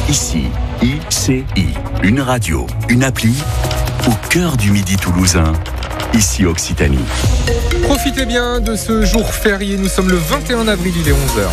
Ici, ICI, une radio, une appli, au cœur du Midi toulousain, ici Occitanie. Profitez bien de ce jour férié, nous sommes le 21 avril, il est 11h.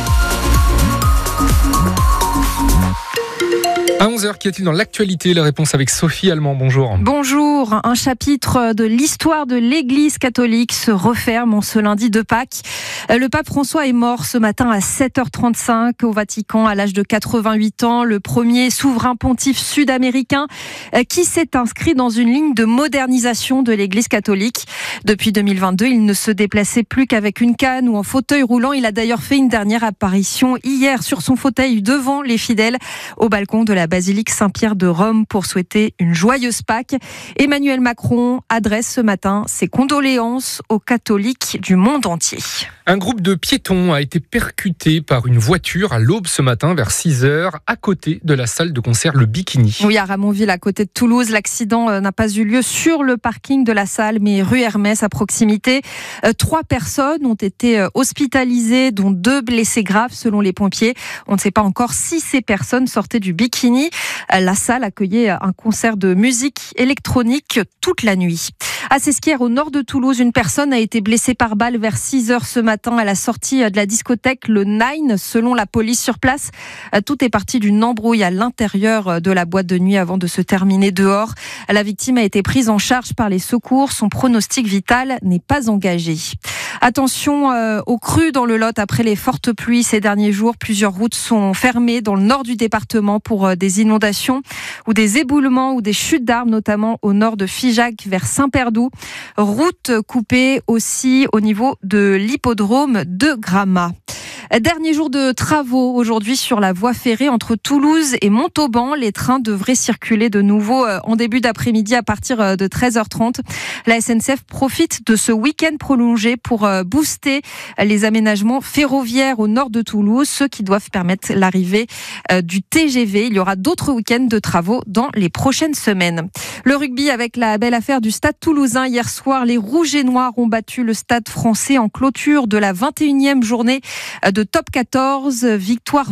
À 11h, qu'y a-t-il dans l'actualité? La réponse avec Sophie Allemand, bonjour. Bonjour, un chapitre de l'histoire de l'Église catholique se referme en ce lundi de Pâques. Le pape François est mort ce matin à 7h35 au Vatican à l'âge de 88 ans, le premier souverain pontife sud-américain qui s'est inscrit dans une ligne de modernisation de l'Église catholique. Depuis 2022, il ne se déplaçait plus qu'avec une canne ou en fauteuil roulant. Il a d'ailleurs fait une dernière apparition hier sur son fauteuil devant les fidèles au balcon de la basilique Saint-Pierre de Rome pour souhaiter une joyeuse Pâques. Emmanuel Macron adresse ce matin ses condoléances aux catholiques du monde entier. Un groupe de piétons a été percuté par une voiture à l'aube ce matin vers 6h à côté de la salle de concert Le Bikini. Oui, à Ramonville, à côté de Toulouse. L'accident n'a pas eu lieu sur le parking de la salle, mais rue Hermès à proximité. 3 personnes ont été hospitalisées, dont 2 blessés graves selon les pompiers. On ne sait pas encore si ces personnes sortaient du Bikini. La salle accueillait un concert de musique électronique toute la nuit. À Sesquières, au nord de Toulouse, une personne a été blessée par balle vers 6h ce matin à la sortie de la discothèque Le Nine. Selon la police sur place, tout est parti d'une embrouille à l'intérieur de la boîte de nuit avant de se terminer dehors. La victime a été prise en charge par les secours. Son pronostic vital n'est pas engagé. Attention aux crues dans le Lot après les fortes pluies ces derniers jours. Plusieurs routes sont fermées dans le nord du département pour des inondations ou des éboulements ou des chutes d'arbres, notamment au nord de Figeac vers Saint-Perdoux. Route coupée aussi au niveau de l'hippodrome de Gramat. Dernier jour de travaux aujourd'hui sur la voie ferrée entre Toulouse et Montauban. Les trains devraient circuler de nouveau en début d'après-midi à partir de 13h30. La SNCF profite de ce week-end prolongé pour booster les aménagements ferroviaires au nord de Toulouse, ceux qui doivent permettre l'arrivée du TGV. Il y aura d'autres week-ends de travaux dans les prochaines semaines. Le rugby avec la belle affaire du Stade toulousain. Hier soir, les Rouges et Noirs ont battu le Stade français en clôture de la 21e journée de top 14, victoire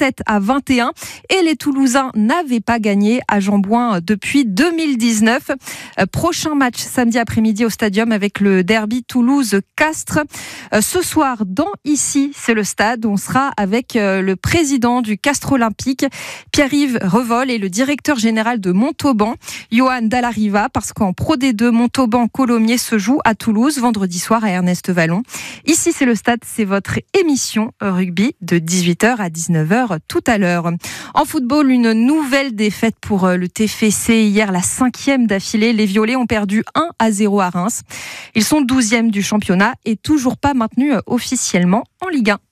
27-21. Et les Toulousains n'avaient pas gagné à Jambouin depuis 2019. Prochain match samedi après-midi au Stadium avec le derby Toulouse-Castres. Ce soir, dans Ici, c'est le stade, on sera avec le président du Castres Olympique, Pierre-Yves Revol, et le directeur général de Montauban, Johan Dallariva, parce qu'en Pro D2, Montauban-Colomiers se joue à Toulouse vendredi soir à Ernest Vallon. Ici, c'est le stade, c'est votre émission rugby de 18h à 19h tout à l'heure. En football, une nouvelle défaite pour le TFC hier, la 5e d'affilée. Les Violets ont perdu 1-0 à Reims. Ils sont 12e du championnat et toujours pas maintenus officiellement en Ligue 1.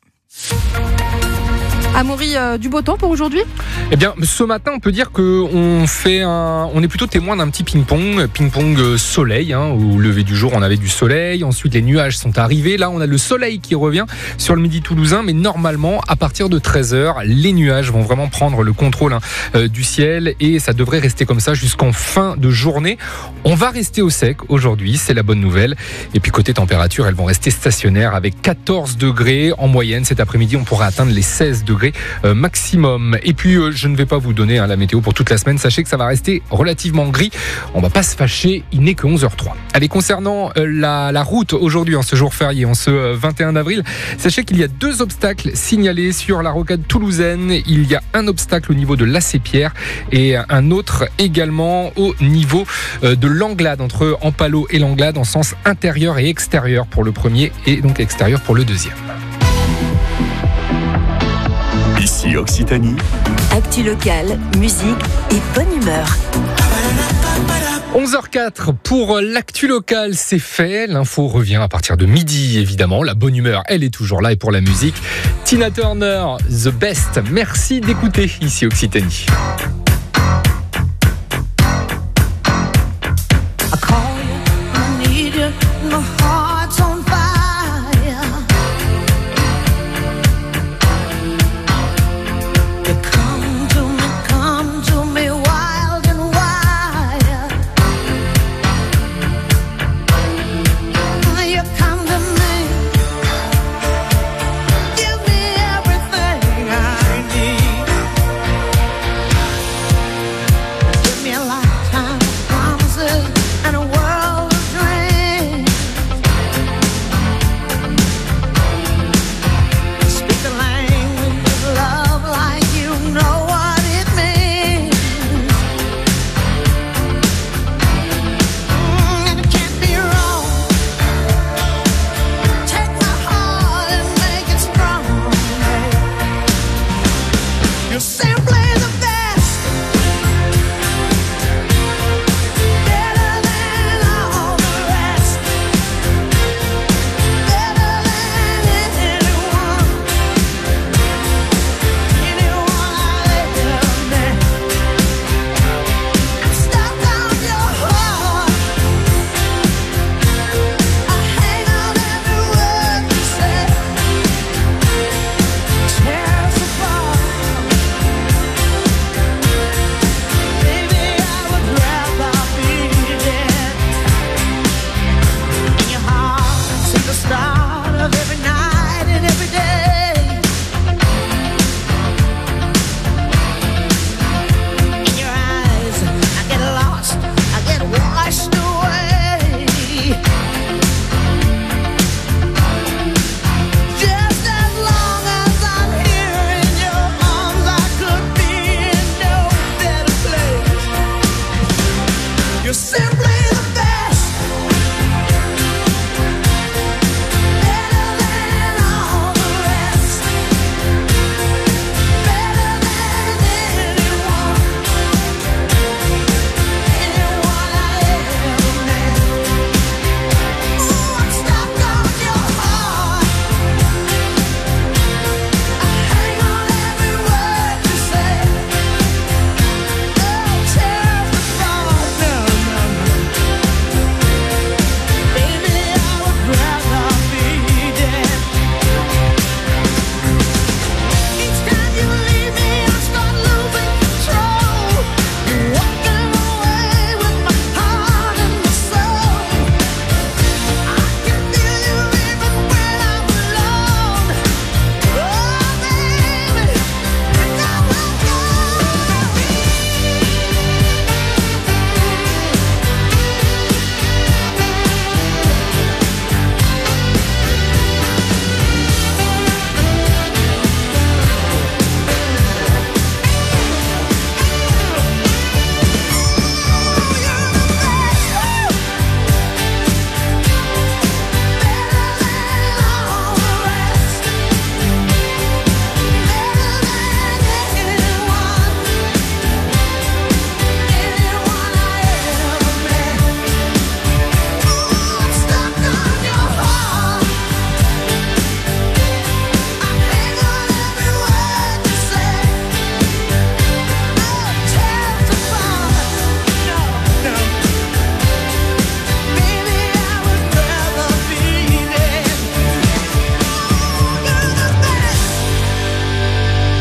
Amaury, du beau temps pour aujourd'hui ? Eh bien, ce matin, on peut dire qu'on est plutôt témoin d'un petit ping-pong soleil. Au lever du jour, on avait du soleil. Ensuite, les nuages sont arrivés. Là, on a le soleil qui revient sur le Midi toulousain. Mais normalement, à partir de 13h, les nuages vont vraiment prendre le contrôle du ciel. Et ça devrait rester comme ça jusqu'en fin de journée. On va rester au sec aujourd'hui, c'est la bonne nouvelle. Et puis, côté température, elles vont rester stationnaires avec 14 degrés en moyenne. Cet après-midi, on pourra atteindre les 16 degrés maximum. Et puis je ne vais pas vous donner la météo pour toute la semaine. Sachez que ça va rester relativement gris. On va pas se fâcher, il n'est que 11h03. Allez, concernant la route aujourd'hui, en ce jour férié, en ce 21 avril, sachez qu'il y a 2 obstacles signalés sur la rocade toulousaine. Il y a un obstacle au niveau de l'Acépierre et un autre également au niveau de l'Anglade, entre Ampalo et l'Anglade, en sens intérieur et extérieur pour le premier et donc extérieur pour le deuxième. Ici Occitanie. Actu locale, musique et bonne humeur. 11h04 pour l'actu locale, c'est fait. L'info revient à partir de midi, évidemment. La bonne humeur, elle est toujours là. Et pour la musique, Tina Turner, The Best. Merci d'écouter Ici Occitanie.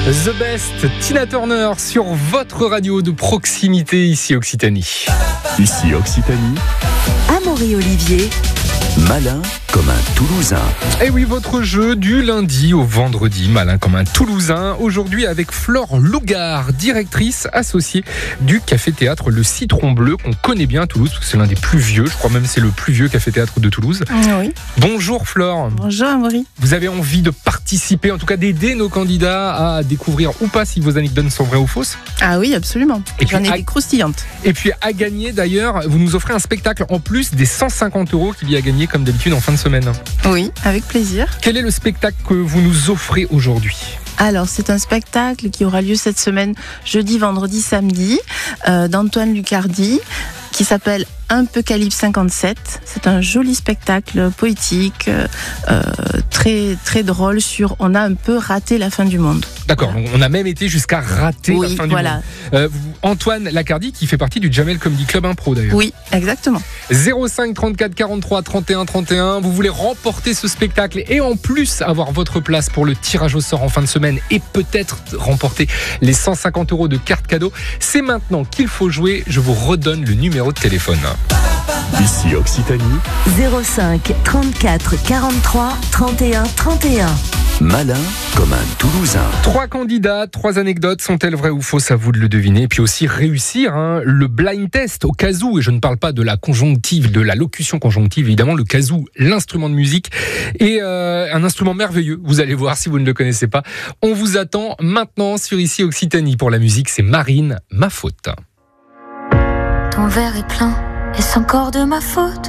The Best, Tina Turner sur votre radio de proximité ici Occitanie. Ici Occitanie, Amaury Olivier. malin comme un Toulousain. Et oui, votre jeu du lundi au vendredi, malin comme un Toulousain. Aujourd'hui avec Flore Lougard, directrice associée du Café-Théâtre Le Citron Bleu, qu'on connaît bien à Toulouse, parce que c'est l'un des plus vieux, je crois même c'est le plus vieux Café-Théâtre de Toulouse. Oui. Bonjour Flore. Bonjour Amaury. Vous avez envie de participer, en tout cas d'aider nos candidats à découvrir ou pas si vos anecdotes sont vraies ou fausses. Ah oui, absolument. Et J'en puis, ai des croustillantes. Et puis à gagner d'ailleurs, vous nous offrez un spectacle en plus des 150 € qu'il y a gagné comme d'habitude en fin de semaine. Oui, avec plaisir. Quel est le spectacle que vous nous offrez aujourd'hui ? Alors, c'est un spectacle qui aura lieu cette semaine, jeudi, vendredi, samedi, d'Antoine Lucardi, qui s'appelle Un peu Calibre 57. C'est un joli spectacle poétique, très, très drôle sur on a un peu raté la fin du monde. D'accord, Voilà. donc on a même été jusqu'à rater la fin du voilà. monde. Antoine Lacardi qui fait partie du Jamel Comedy Club Impro d'ailleurs. Oui, exactement. 05 34 43 31 31, vous voulez remporter ce spectacle et en plus avoir votre place pour le tirage au sort en fin de semaine et peut-être remporter les 150 € de carte cadeau. C'est maintenant qu'il faut jouer, je vous redonne le numéro de téléphone. Ici Occitanie, 05 34 43 31 31. malin comme un Toulousain. 3 candidats, 3 anecdotes, sont-elles vraies ou fausses? À vous de le deviner. Et puis aussi réussir le blind test au kazoo. Et je ne parle pas de la conjonctive, de la locution conjonctive, évidemment. Le kazoo, l'instrument de musique, et un instrument merveilleux. Vous allez voir si vous ne le connaissez pas. On vous attend maintenant sur Ici Occitanie. Pour la musique, c'est Marine, Ma Faute. Ton verre est plein, est-ce encore de ma faute?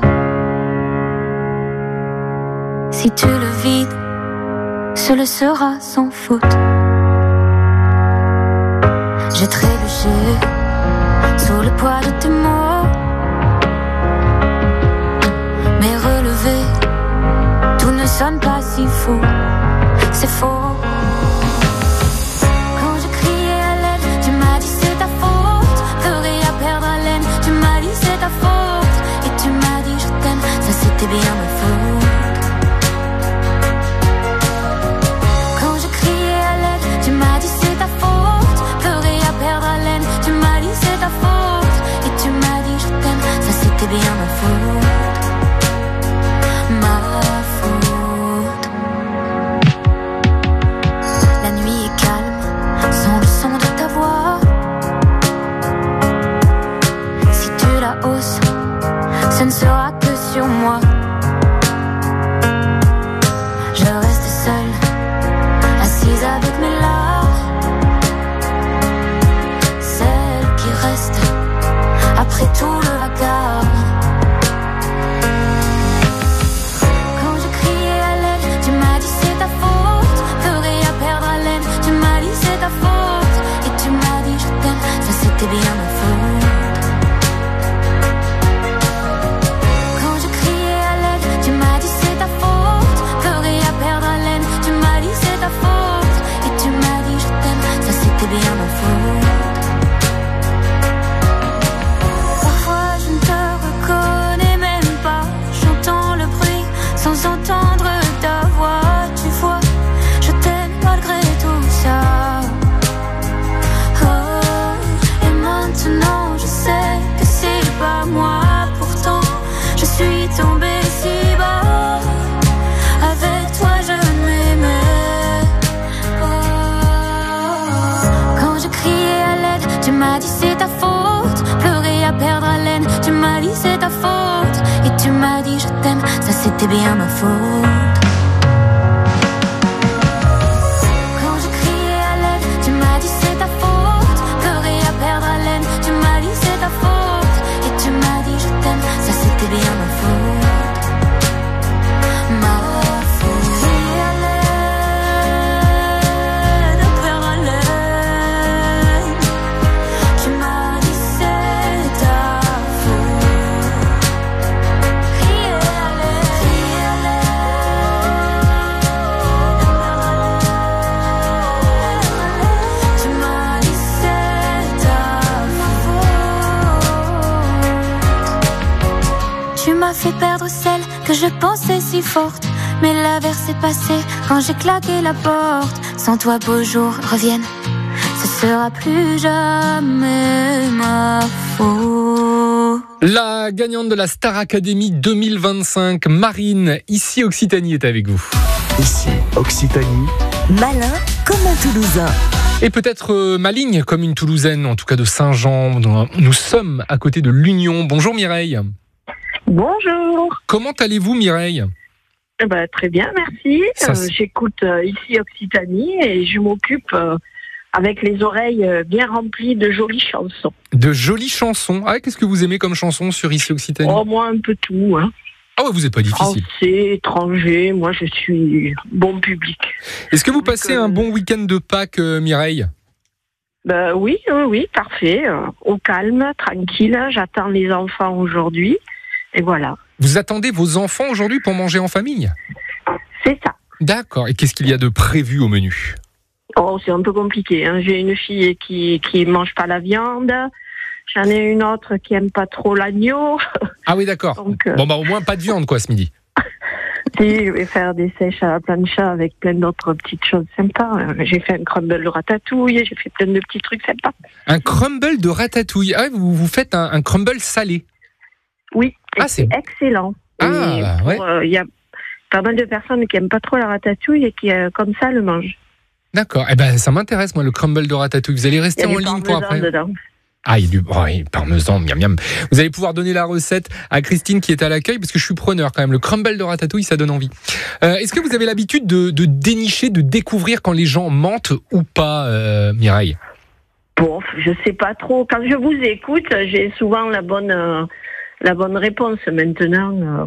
Si tu le vides, ce le sera sans faute. J'ai trébuché sous le poids de tes mots, mais relevé, tout ne sonne pas si faux. C'est faux. Quand j'ai crié à l'aide, tu m'as dit c'est ta faute. Pleurer à perdre haleine, tu m'as dit c'est ta faute. Et tu m'as dit je t'aime, ça c'était bien ma faute. Quand j'ai crié à l'aide, tu m'as dit c'est ta faute. Pleurer à perdre haleine, tu m'as dit c'est ta faute. Et tu m'as dit je t'aime, ça c'était bien ma faute. Ma faute. La nuit est calme, sans le son de ta voix. Si tu la hausses, ce ne sera que sur moi. Je reste seule, assise avec mes larmes, celle qui reste après tout le vacarme. Quand j'ai crié à l'aide, tu m'as dit c'est ta faute. Pleurer à perdre haleine, tu m'as dit c'est ta faute. Et tu m'as dit je t'aime, ça c'était bien ma faute. Quand j'ai crié à l'aide, tu m'as dit c'est ta faute. Pleurer à perdre haleine, tu m'as dit c'est ta faute. Et tu m'as dit je t'aime, ça c'était bien ma faute. Parfois je ne te reconnais même pas. J'entends le bruit sans entendre ta voix. Tu vois, je t'aime malgré tout ça. Oh, et maintenant je sais que c'est pas moi. Pourtant je suis tombée si bas. Avec toi je m'aimais. Oh. Quand je criais à l'aide, tu m'as dit c'est ta faute. Pleurer à perdre haleine, tu m'as dit c'est ta faute. Et tu m'as dit je t'aime, ça c'était bien ma faute. Quand je criais à l'aide, tu m'as dit c'est ta faute. Pleurer à perdre haleine, tu m'as dit c'est ta faute. Et tu m'as dit je t'aime, ça c'était bien ma faute. Ma faute. Crier à l'aide, à perdre haleine, tu m'as dit c'est ta faute. Crier à l'aide, tu m'as dit c'est ta faute. Tu m'as fait perdre celle que je pensais si forte. Mais l'averse est passée quand j'ai claqué la porte. Sans toi, beaux jours reviennent. Ce sera plus jamais ma faute. La gagnante de la Star Academy 2025, Marine, ici Occitanie, est avec vous. Ici Occitanie. Malin comme un Toulousain. Et peut-être maligne comme une Toulousaine, en tout cas de Saint-Jean. Nous sommes à côté de l'Union. Bonjour Mireille. Bonjour. Comment allez-vous Mireille ? Très bien, merci. J'écoute ici Occitanie et je m'occupe avec les oreilles bien remplies de jolies chansons. De jolies chansons. Ah, qu'est-ce que vous aimez comme chanson sur ici Occitanie ? Oh, moi un peu tout. Hein. Ah ouais, vous n'êtes pas difficile. Français, étranger, moi je suis bon public. Est-ce que vous passez un bon week-end de Pâques, Mireille ? Oui, parfait. Au calme, tranquille. J'attends les enfants aujourd'hui. Et voilà. Vous attendez vos enfants aujourd'hui pour manger en famille ? C'est ça. D'accord. Et qu'est-ce qu'il y a de prévu au menu ? Oh, c'est un peu compliqué. Hein. J'ai une fille qui mange pas la viande. J'en ai une autre qui aime pas trop l'agneau. Ah oui, d'accord. Donc, Bon, au moins pas de viande, quoi, ce midi. Si, je vais faire des sèches à la plancha avec plein d'autres petites choses sympas. J'ai fait un crumble de ratatouille, j'ai fait plein de petits trucs sympas. Un crumble de ratatouille. Ah, vous faites un crumble salé. Oui, c'est excellent. Ah, ouais. Il y a pas mal de personnes qui aiment pas trop la ratatouille et qui, comme ça, le mangent. D'accord. Eh ben, ça m'intéresse, moi, le crumble de ratatouille. Vous allez rester en ligne pour après. Dedans. Ah, il y a du parmesan, miam miam. Vous allez pouvoir donner la recette à Christine qui est à l'accueil parce que je suis preneur quand même. Le crumble de ratatouille, ça donne envie. Est-ce que vous avez l'habitude de dénicher, de découvrir quand les gens mentent ou pas, Mireille ? Bon, je sais pas trop. Quand je vous écoute, j'ai souvent la bonne réponse. Maintenant,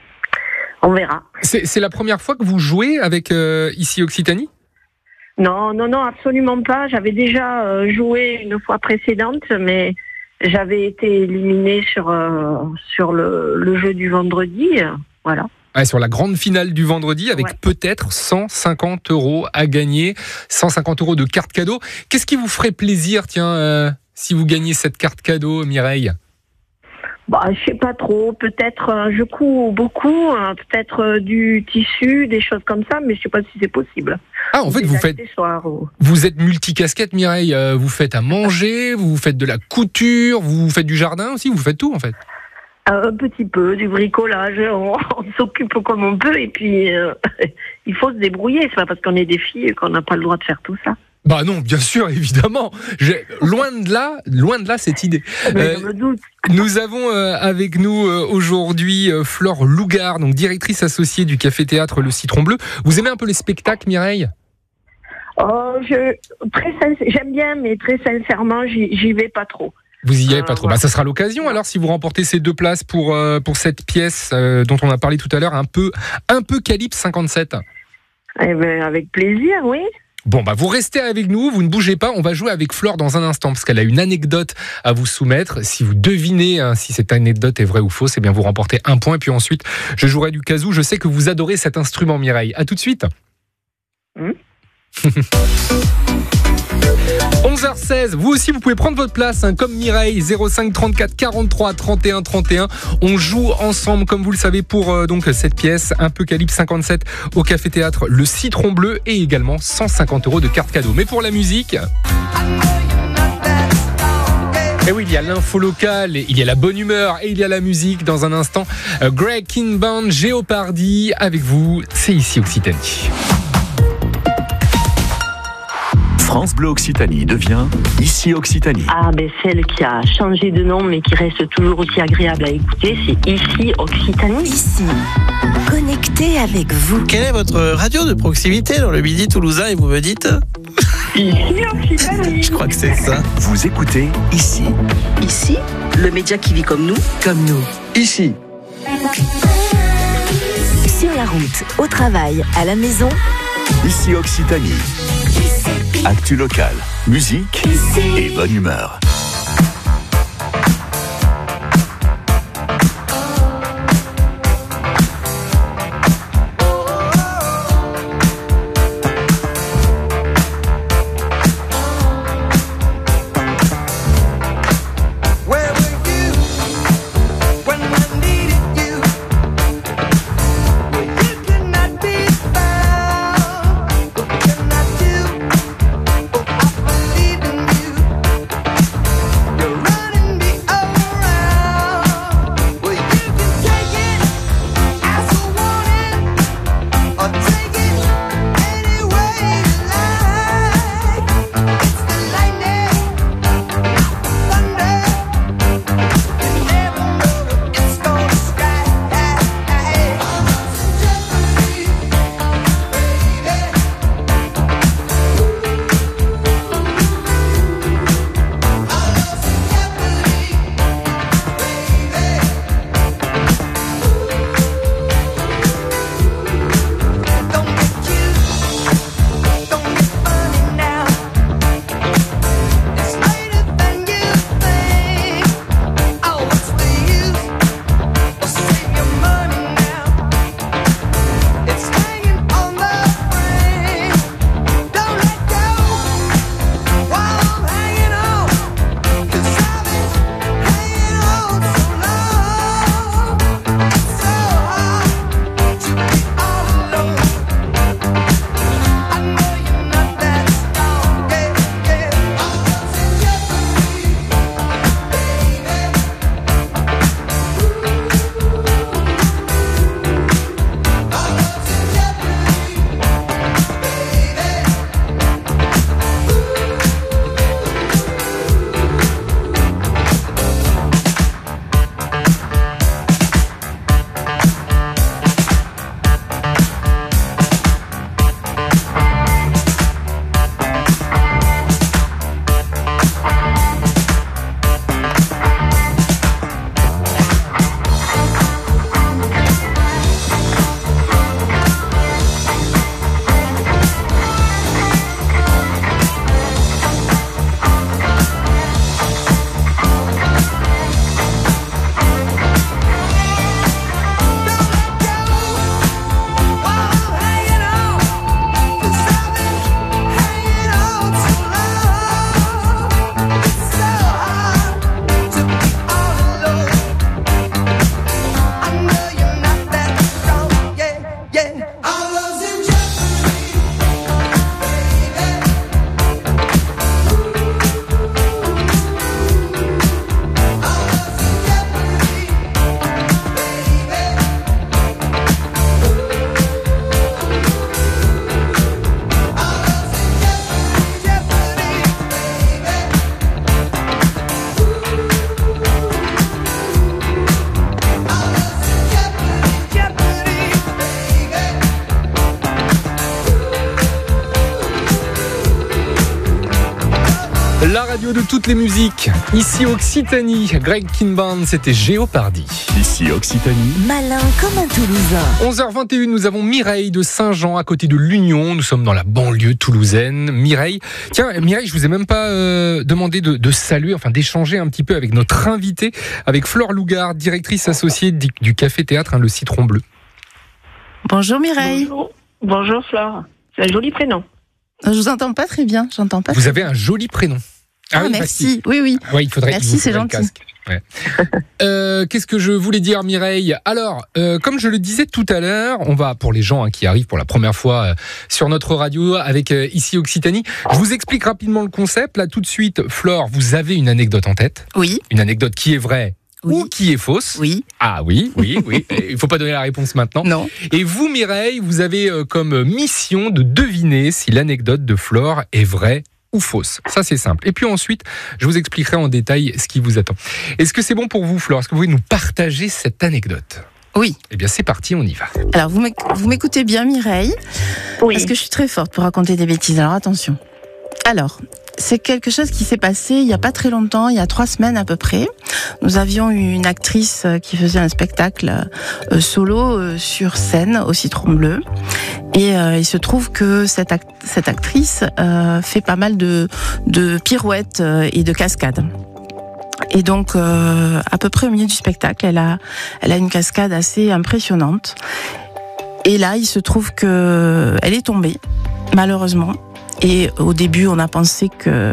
on verra. C'est la première fois que vous jouez avec ici Occitanie ? Non, absolument pas. J'avais déjà joué une fois précédente, mais j'avais été éliminée sur le jeu du vendredi. Voilà. Ouais, sur la grande finale du vendredi, avec peut-être 150 € à gagner, 150 € de carte cadeau. Qu'est-ce qui vous ferait plaisir, si vous gagnez cette carte cadeau, Mireille ? Je sais pas trop. Peut-être, je couds beaucoup, peut-être du tissu, des choses comme ça, mais je sais pas si c'est possible. Ah, en fait, vous êtes multicasquette, Mireille. Vous faites à manger, vous faites de la couture, vous faites du jardin aussi, vous faites tout, en fait. Un petit peu, du bricolage. On s'occupe comme on peut, et puis il faut se débrouiller. C'est pas parce qu'on est des filles qu'on n'a pas le droit de faire tout ça. Bah non, bien sûr, évidemment. Loin de là cette idée. Je me doute. Nous avons avec nous aujourd'hui Flore Lougard, donc directrice associée du Café-Théâtre Le Citron Bleu. Vous aimez un peu les spectacles, Mireille ? J'aime bien, mais très sincèrement, j'y vais pas trop. Vous y allez pas trop. Ça sera l'occasion alors si vous remportez ces 2 places pour cette pièce dont on a parlé tout à l'heure, un peu calibre 57. Eh ben, avec plaisir, oui. Bon, vous restez avec nous, vous ne bougez pas, on va jouer avec Flore dans un instant, parce qu'elle a une anecdote à vous soumettre. Si vous devinez si cette anecdote est vraie ou fausse, eh bien vous remportez 1 point, puis ensuite, je jouerai du kazoo. Je sais que vous adorez cet instrument, Mireille. À tout de suite. 11h16, vous aussi vous pouvez prendre votre place comme Mireille, 05 34 43 31 31. On joue ensemble comme vous le savez pour donc cette pièce un peu calibre 57 au Café-Théâtre Le Citron Bleu et également 150 € de carte cadeau. Mais pour la musique, et oui, il y a l'info locale, il y a la bonne humeur et il y a la musique dans un instant. Greg Kinband, Jeopardy avec vous, c'est ici Occitanie. France Bleu Occitanie devient ici Occitanie. Celle qui a changé de nom mais qui reste toujours aussi agréable à écouter, c'est ici Occitanie. Ici, connecté avec vous. Quelle est votre radio de proximité dans le Midi toulousain et vous me dites Ici Occitanie. Je crois que c'est ça. Vous écoutez ici. Ici, le média qui vit comme nous. Comme nous. Ici. Sur la route, au travail, à la maison. Ici Occitanie. Actu locale, musique et bonne humeur. When I needed you, well, you could not be La radio de toutes les musiques. Ici Occitanie, Greg Kinban, c'était Géopardy. Ici Occitanie. Malin comme un Toulousain. 11h21, nous avons Mireille de Saint-Jean à côté de l'Union. Nous sommes dans la banlieue toulousaine. Mireille, tiens, Mireille, je vous ai même pas demandé de saluer, enfin d'échanger un petit peu avec notre invitée, avec Flore Lougard, directrice associée du Café Théâtre, le Citron Bleu. Bonjour Mireille. Bonjour Flore. C'est un joli prénom. Je vous entends pas très bien. J'entends pas. Vous avez un joli prénom. Oui, merci. Oui. Ah, il faudrait. Merci, c'est gentil. Ouais. Qu'est-ce que je voulais dire, Mireille ? Alors, comme je le disais tout à l'heure, on va, pour les gens qui arrivent pour la première fois sur notre radio avec Ici Occitanie, je vous explique rapidement le concept. Là, tout de suite, Flore, vous avez une anecdote en tête ? Oui. Une anecdote qui est vraie ou qui est fausse ? Oui. Ah oui. Il ne faut pas donner la réponse maintenant. Non. Et vous, Mireille, vous avez comme mission de deviner si l'anecdote de Flore est vraie ou fausse. Ça, c'est simple. Et puis ensuite, je vous expliquerai en détail ce qui vous attend. Est-ce que c'est bon pour vous, Flore ? Est-ce que vous pouvez nous partager cette anecdote ? Oui. Eh bien, c'est parti, on y va. Alors, vous m'écoutez bien, Mireille ? Oui. Parce que je suis très forte pour raconter des bêtises. Alors, attention. Alors, c'est quelque chose qui s'est passé il n'y a pas très longtemps, il y a 3 semaines à peu près. Nous avions une actrice qui faisait un spectacle solo sur scène au Citron Bleu. Et il se trouve que cette actrice fait pas mal de pirouettes et de cascades. Et donc, à peu près au milieu du spectacle, elle a une cascade assez impressionnante. Et là, il se trouve que elle est tombée, malheureusement. Et au début, on a pensé que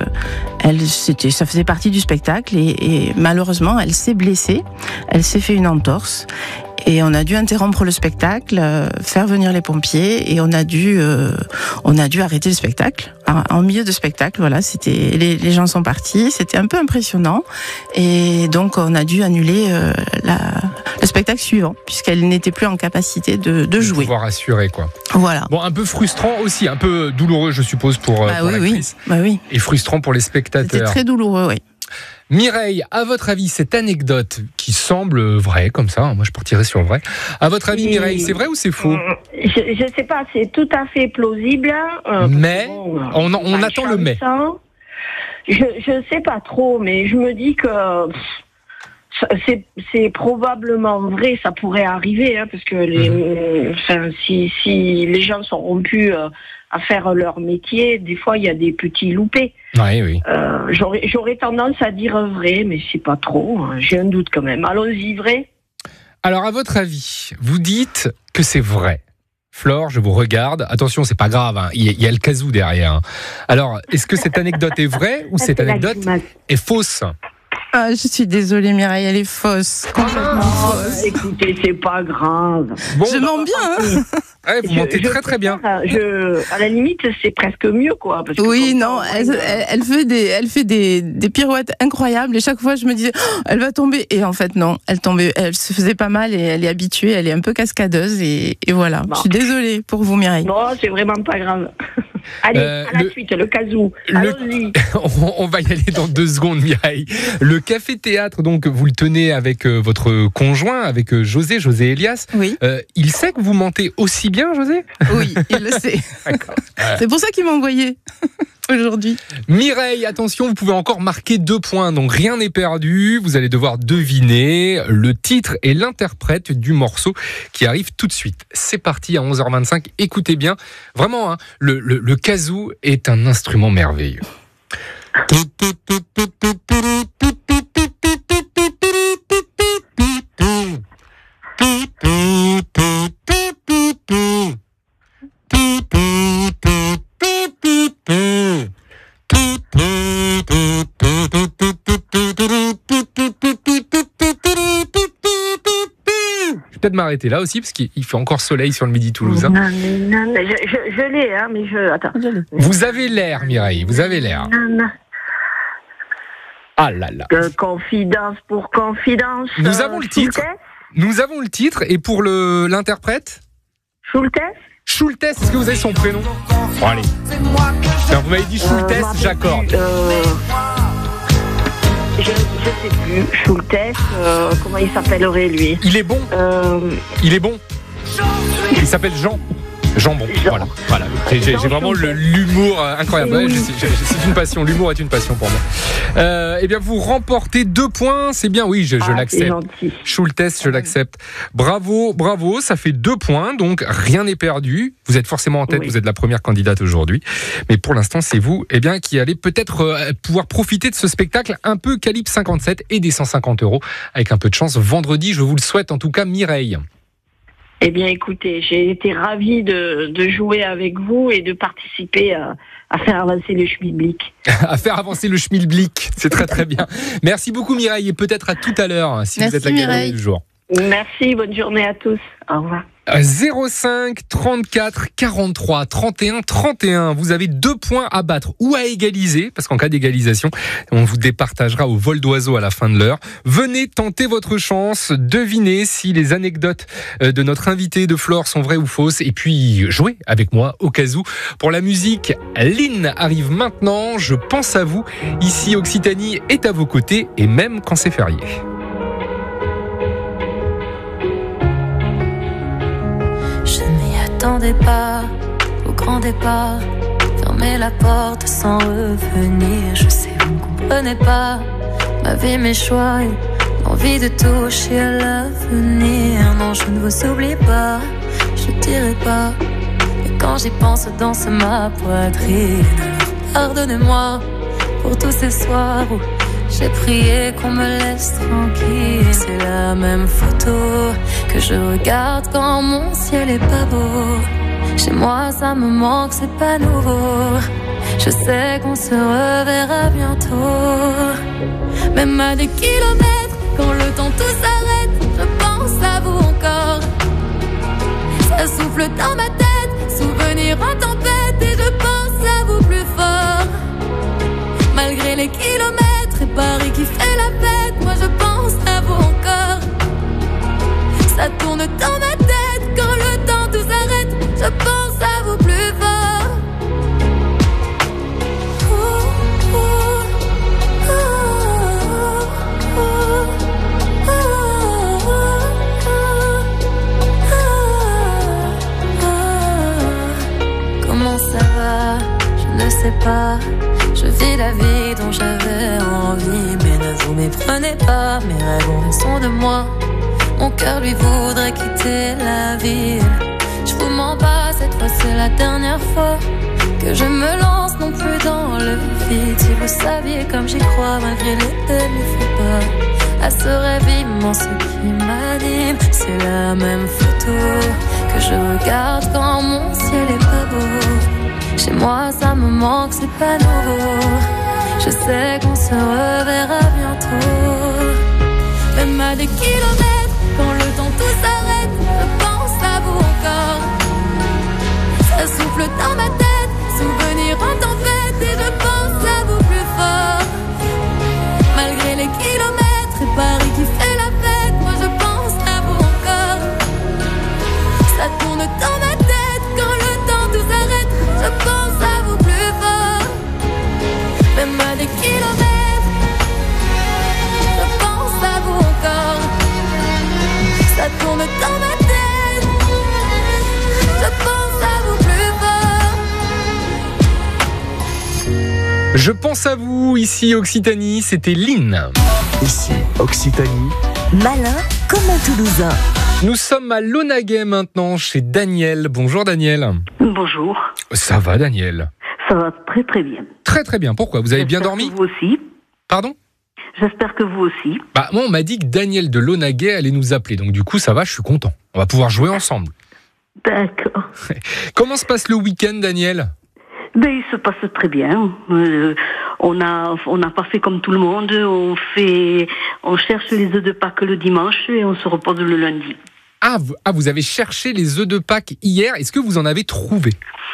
ça faisait partie du spectacle. Et malheureusement, elle s'est blessée. Elle s'est fait une entorse. Et on a dû interrompre le spectacle, faire venir les pompiers, et on a dû arrêter le spectacle. En milieu de spectacle, voilà, les gens sont partis, c'était un peu impressionnant, et donc on a dû annuler le spectacle suivant, puisqu'elle n'était plus en capacité de jouer. Pouvoir assurer, quoi. Voilà. Bon, un peu frustrant aussi, un peu douloureux, je suppose, pour l'actrice. Oui. Et frustrant pour les spectateurs. C'était très douloureux, oui. Mireille, à votre avis, cette anecdote qui semble vraie, comme ça, moi je partirais sur vrai. À votre avis, Mireille, c'est vrai ou c'est faux ? Je sais pas, c'est tout à fait plausible. Mais, on attend le mais. Je sais pas trop, mais je me dis que c'est probablement vrai, ça pourrait arriver, hein, parce que si les gens sont rompus à faire leur métier, des fois il y a des petits loupés. Oui. J'aurais tendance à dire vrai, mais c'est pas trop. Hein, j'ai un doute quand même. Allons-y, vrai. Alors, à votre avis, vous dites que c'est vrai. Flore, je vous regarde. Attention, c'est pas grave, hein. Il y a le casou derrière. Hein. Alors, est-ce que cette anecdote est vraie ou cette anecdote est fausse ? Ah, je suis désolée, Mireille, elle est fausse. Complètement fausse. Écoutez, c'est pas grave. Bon, je mens bien. Hein. Ouais, vous mentez très bien. À la limite, c'est presque mieux, quoi. Parce que oui, non, elle fait des pirouettes incroyables. Et chaque fois, je me disais, elle va tomber. Et en fait, non, elle se faisait pas mal et elle est habituée. Elle est un peu cascadeuse. Et voilà. Bon. Je suis désolée pour vous, Mireille. Non, c'est vraiment pas grave. Allez, à la suite, le casou. Allons-y. On va y aller dans 2 secondes, Mireille. Le Café Théâtre, donc, vous le tenez avec votre conjoint, avec José Elias. Oui. Il sait que vous mentez aussi bien, José ? Oui, il le sait. D'accord. C'est pour ça qu'il m'a envoyé aujourd'hui. Mireille, attention, vous pouvez encore marquer 2 points, donc rien n'est perdu. Vous allez devoir deviner le titre et l'interprète du morceau qui arrive tout de suite. C'est parti à 11h25. Écoutez bien, vraiment, hein, le kazoo est un instrument merveilleux. Peut-être m'arrêter là aussi parce qu'il fait encore soleil sur le midi toulousain. Non, je l'ai, hein, mais attends. Vous avez l'air, Mireille, vous avez l'air. Ah là là. Confidence pour confidence. Nous avons le titre. Nous avons le titre et pour l'interprète. Schultes, est-ce que vous avez son prénom ? Bon, allez. Alors, vous m'avez dit Schultes, j'accorde. Je sais plus. Schultes, comment il s'appellerait lui ? Il est bon. Il est bon. Il s'appelle Jean. Jambon. Voilà. J'ai vraiment l'humour incroyable. Ouais, c'est une passion. L'humour est une passion pour moi. Eh bien, vous remportez 2 points. C'est bien. Oui, je l'accepte. Schultes, je l'accepte. Bravo. Ça fait 2 points. Donc, rien n'est perdu. Vous êtes forcément en tête. Oui. Vous êtes la première candidate aujourd'hui. Mais pour l'instant, c'est vous, qui allez peut-être pouvoir profiter de ce spectacle un peu calibre 57 et des 150 € avec un peu de chance vendredi. Je vous le souhaite en tout cas, Mireille. Eh bien, écoutez, j'ai été ravie de jouer avec vous et de participer à faire avancer le schmilblick. À faire avancer le schmilblick, c'est très très bien. Merci beaucoup Mireille et peut-être à tout à l'heure si vous êtes la gagnante du jour. Merci, bonne journée à tous. Au revoir. 05 34 43 31 31. Vous avez 2 points à battre ou à égaliser, parce qu'en cas d'égalisation, on vous départagera au vol d'oiseau à la fin de l'heure. Venez tenter votre chance, devinez si les anecdotes de notre invité de Flore sont vraies ou fausses, et puis jouez avec moi au cas où. Pour la musique, Lynn arrive maintenant. Je pense à vous. Ici, Occitanie est à vos côtés, et même quand c'est férié. N'attendez pas au grand départ, fermez la porte sans revenir. Je sais, vous ne comprenez pas ma vie, mes choix et l'envie de toucher à l'avenir. Non, je ne vous oublie pas, je dirai pas. Et quand j'y pense, danse ma poitrine. Alors pardonnez-moi pour tous ces soirs où j'ai prié qu'on me laisse tranquille. C'est la même photo que je regarde quand mon ciel est pas beau. Chez moi ça me manque, c'est pas nouveau. Je sais qu'on se reverra bientôt. Même à des kilomètres, quand le temps tout s'arrête, je pense à vous encore. Ça souffle dans ma tête, souvenir en tempête, et je pense à vous plus fort. Malgré les kilomètres et Paris qui fait la fête, moi je pense à vous encore. Ça tourne dans ma tête quand le temps tout s'arrête, je pense à vous plus fort. Comment ça va? Je ne sais pas. Je vis la vie dont j'avais envie, mais ne vous méprenez pas, mes rêves ont raison de moi. Mon cœur lui voudrait quitter la ville. Je vous mens pas, cette fois c'est la dernière fois que je me lance non plus dans le vide. Si vous saviez comme j'y crois, malgré les faux pas, à ce rêve immense qui m'anime. C'est la même photo que je regarde quand mon ciel est pas beau. Chez moi ça me manque, c'est pas nouveau. Je sais qu'on se reverra bientôt. Même à des kilomètres, quand le temps tout s'arrête, je pense à vous encore. Ça souffle dans ma tête, souvenir en tempête, et je pense à vous plus fort. Malgré les kilomètres et Paris qui fait la fête, moi je pense à vous encore. Ça tourne dans ma tête, quand le temps tout s'arrête, je pense à vous plus fort. Même à des kilomètres, je pense à vous encore. Ça tourne dans ma tête, je pense à vous plus fort. Je pense à vous, ici Occitanie, c'était Lynn. Ici Occitanie. Malin comme un Toulousain. Nous sommes à Launaguet maintenant, chez Daniel. Bonjour Daniel. Bonjour. Ça va Daniel? Ça va très très bien. Très très bien, pourquoi? Vous avez bien dormi? Vous aussi. Pardon? J'espère que vous aussi. Moi on m'a dit que Daniel de Launaguet allait nous appeler, donc du coup ça va, je suis content. On va pouvoir jouer ensemble. D'accord. Comment se passe le week-end Daniel? Il se passe très bien. On n'a pas fait comme tout le monde. On cherche les œufs de Pâques le dimanche et on se repose le lundi. Vous avez cherché les œufs de Pâques hier. Est-ce que vous en avez trouvé?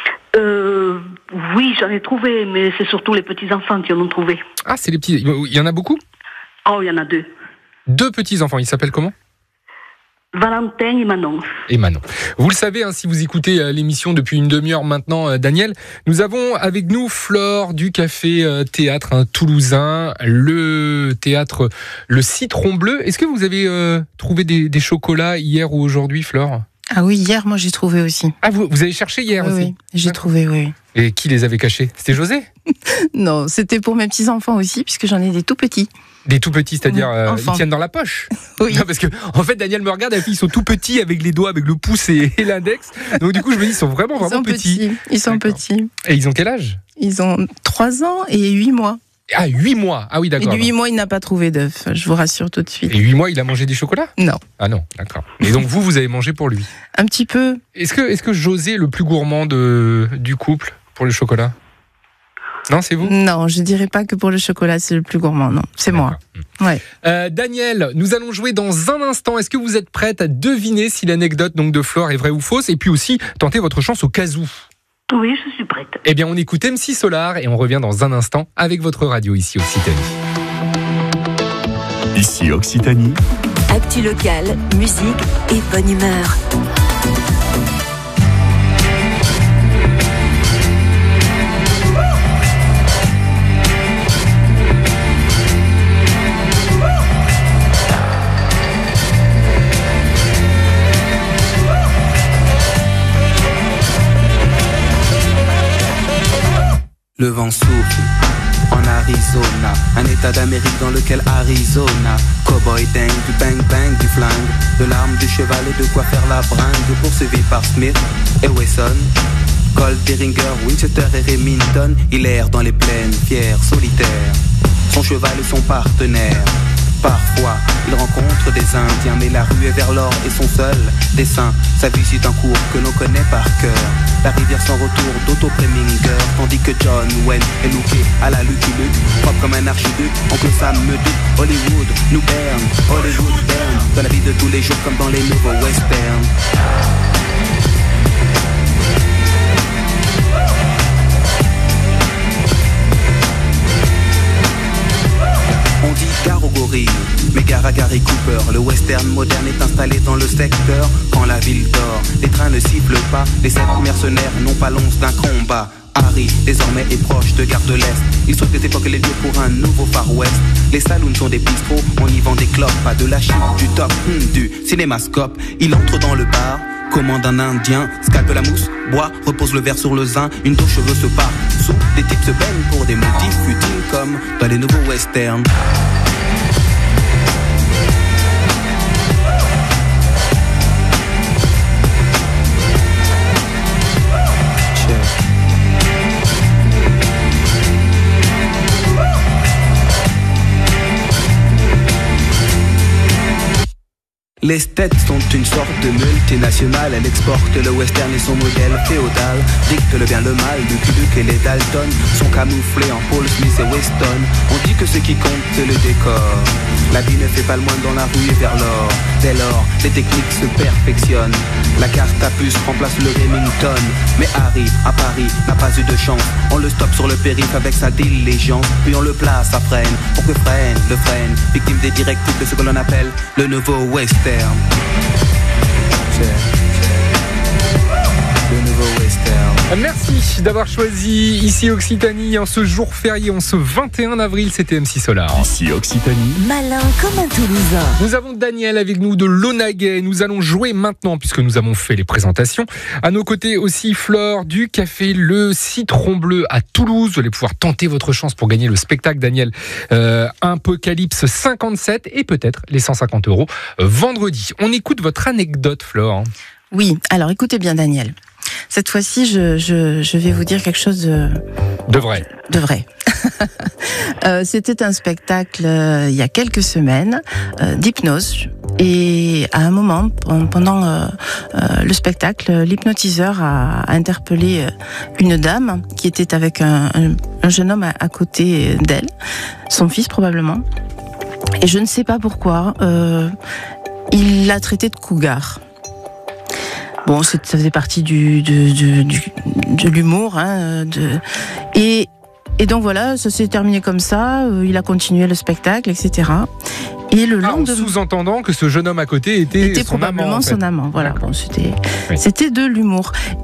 Oui, j'en ai trouvé, mais c'est surtout les petits-enfants qui en ont trouvé. Ah, c'est les petits... Il y en a beaucoup? Oh, il y en a 2. 2 petits-enfants, ils s'appellent comment? Valentin et Manon. Vous le savez, si vous écoutez l'émission depuis une demi-heure maintenant, Daniel, nous avons avec nous Flore du Café Théâtre toulousain, le théâtre Le Citron Bleu. Est-ce que vous avez trouvé des chocolats hier ou aujourd'hui, Flore? Ah oui, hier, moi, j'ai trouvé aussi. Ah, vous avez cherché hier aussi? Oui, j'ai trouvé, oui. Et qui les avait cachés? C'était José? Non, c'était pour mes petits-enfants aussi, puisque j'en ai des tout petits. Des tout petits, c'est-à-dire ils tiennent dans la poche? Oui. Non, parce que, en fait, Daniel me regarde, ils sont tout petits avec les doigts, avec le pouce et l'index. Donc, du coup, je me dis, ils sont vraiment petits. Ils sont petits. Et ils ont quel âge? Ils ont 3 ans et 8 mois. Ah, 8 mois. Ah oui, d'accord. Et 8 mois, il n'a pas trouvé d'œuf, je vous rassure tout de suite. Et 8 mois, il a mangé des chocolats? Non. Ah non, d'accord. Et donc, vous avez mangé pour lui? Un petit peu. Est-ce que José est le plus gourmand du couple pour le chocolat? Non, c'est vous? Non, je dirais pas que pour le chocolat, c'est le plus gourmand. Non, c'est moi. Ouais. Daniel, nous allons jouer dans un instant. Est-ce que vous êtes prête à deviner si l'anecdote donc de Flore est vraie ou fausse? Et puis aussi, tenter votre chance au cas où. Oui, je suis prête. Eh bien, on écoute MC Solar et on revient dans un instant avec votre radio ici Occitanie. Ici Occitanie. Actu locale, musique et bonne humeur. Le vent souffle en Arizona, un état d'Amérique dans lequel Arizona. Cowboy dingue, du bang bang, du flingue, de l'arme, du cheval et de quoi faire la bringue. Poursuivi par Smith et Wesson, Colt, Derringer, Winchester et Remington. Il erre dans les plaines, fier, solitaire, son cheval est son partenaire. Parfois, il rencontre des Indiens, mais la rue est vers l'or et son seul dessein. Sa vie suit un cours que l'on connaît par cœur. La rivière sans retour d'Otto Preminger, tandis que John Wayne est looké à la Lucky Luke, propre comme un archiduc. Oncle Sam me dit Hollywood nous berne, Hollywood berne, dans la vie de tous les jours comme dans les nouveaux westerns. On dit gare au gorille, mais gare à Gary Cooper. Le western moderne est installé dans le secteur. Quand la ville dort, les trains ne sifflent pas. Les 7 mercenaires n'ont pas l'once d'un combat. Harry, désormais, est proche de Gare de l'Est. Il souhaite que époque les lieux pour un nouveau Far West. Les saloons sont des bistrots, on y vend des clopes. Pas de la chip, du top, du cinémascope. Il entre dans le bar, commande un indien, scalpe la mousse, boit, repose le verre sur le zin. Une dos cheveux se part, sous, des types se baignent pour des motifs futiles comme dans les nouveaux westerns. Les States sont une sorte de multinationale. Elle exporte le western et son modèle féodal. Dicte le bien, le mal, Lucky Luke et les Dalton sont camouflés en Paul Smith et Weston. On dit que ce qui compte c'est le décor. La vie ne fait pas le moine dans la rue et vers l'or. Dès lors, les techniques se perfectionnent. La carte à puce remplace le Remington. Mais Harry, à Paris, n'a pas eu de chance. On le stoppe sur le périph' avec sa diligence. Puis on le place à freine, pour que freine, le freine. Victime des directives de ce que l'on appelle le nouveau western. Le nouveau western. Merci d'avoir choisi ici Occitanie en ce jour férié, en ce 21 avril, c'était MC Solar. Ici Occitanie. Malin comme un Toulousain. Nous avons Daniel avec nous de Launaguet. Nous allons jouer maintenant, puisque nous avons fait les présentations. À nos côtés aussi Flore du Café Le Citron Bleu à Toulouse. Vous allez pouvoir tenter votre chance pour gagner le spectacle, Daniel. Apocalypse 57 et peut-être les 150 € vendredi. On écoute votre anecdote, Flore. Oui, alors écoutez bien, Daniel. Cette fois-ci, je vais vous dire quelque chose de vrai. De vrai. C'était un spectacle il y a quelques semaines d'hypnose. Et à un moment, pendant le spectacle, l'hypnotiseur a interpellé une dame qui était avec un jeune homme à côté d'elle, son fils probablement. Et je ne sais pas pourquoi, il l'a traité de cougar. Bon, ça faisait partie de l'humour. Hein, et donc voilà, ça s'est terminé comme ça. Il a continué le spectacle, etc. Et le lendemain, en sous-entendant que ce jeune homme à côté était son probablement amant, en fait. son amant. Voilà, bon, c'était de l'humour. Et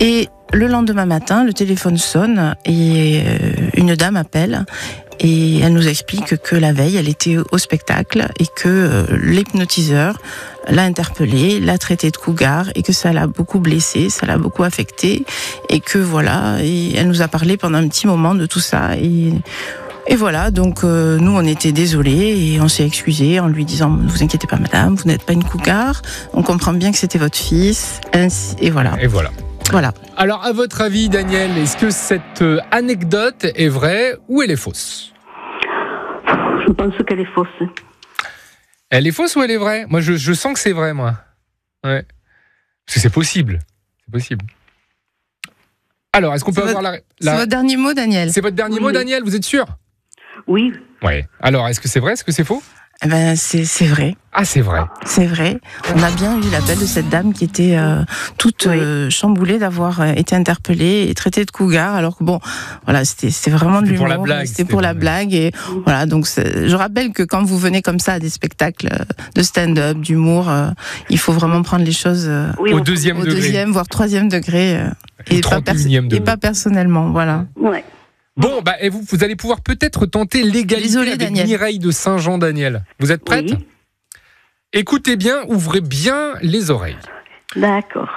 le lendemain matin, le téléphone sonne et une dame appelle. Et elle nous explique que la veille, elle était au spectacle et que l'hypnotiseur l'a interpellée, l'a traitée de cougar et que ça l'a beaucoup blessée, ça l'a beaucoup affectée et que voilà. Et elle nous a parlé pendant un petit moment de tout ça et voilà. Donc nous, on était désolés et on s'est excusés en lui disant ne vous inquiétez pas, madame, vous n'êtes pas une cougar. On comprend bien que c'était votre fils. Et voilà. Et voilà. Voilà. Alors, à votre avis, Daniel, est-ce que cette anecdote est vraie ou elle est fausse ? Je pense qu'elle est fausse. Elle est fausse ou elle est vraie ? Moi, je sens que c'est vrai, moi. Ouais. Parce que c'est possible. C'est possible. Alors, est-ce qu'on peut avoir la... C'est votre dernier mot, Daniel ? C'est votre dernier mot, Daniel ? Vous êtes sûr ? Oui. Ouais. Alors, est-ce que c'est vrai ? Est-ce que c'est faux ? Eh ben, c'est vrai. Ah, c'est vrai. C'est vrai. On a bien eu l'appel de cette dame qui était toute chamboulée d'avoir été interpellée et traitée de cougar, alors que bon, voilà, c'était vraiment de l'humour. C'était pour la blague. Et voilà, donc je rappelle que quand vous venez comme ça à des spectacles de stand-up, d'humour, il faut vraiment prendre les choses au deuxième, voire troisième degré, et pas personnellement. Voilà. Ouais. Bon, et vous allez pouvoir peut-être tenter l'égalité avec Daniel. Mireille de Saint-Jean, Daniel. Vous êtes prête ? Oui. Écoutez bien, ouvrez bien les oreilles. D'accord.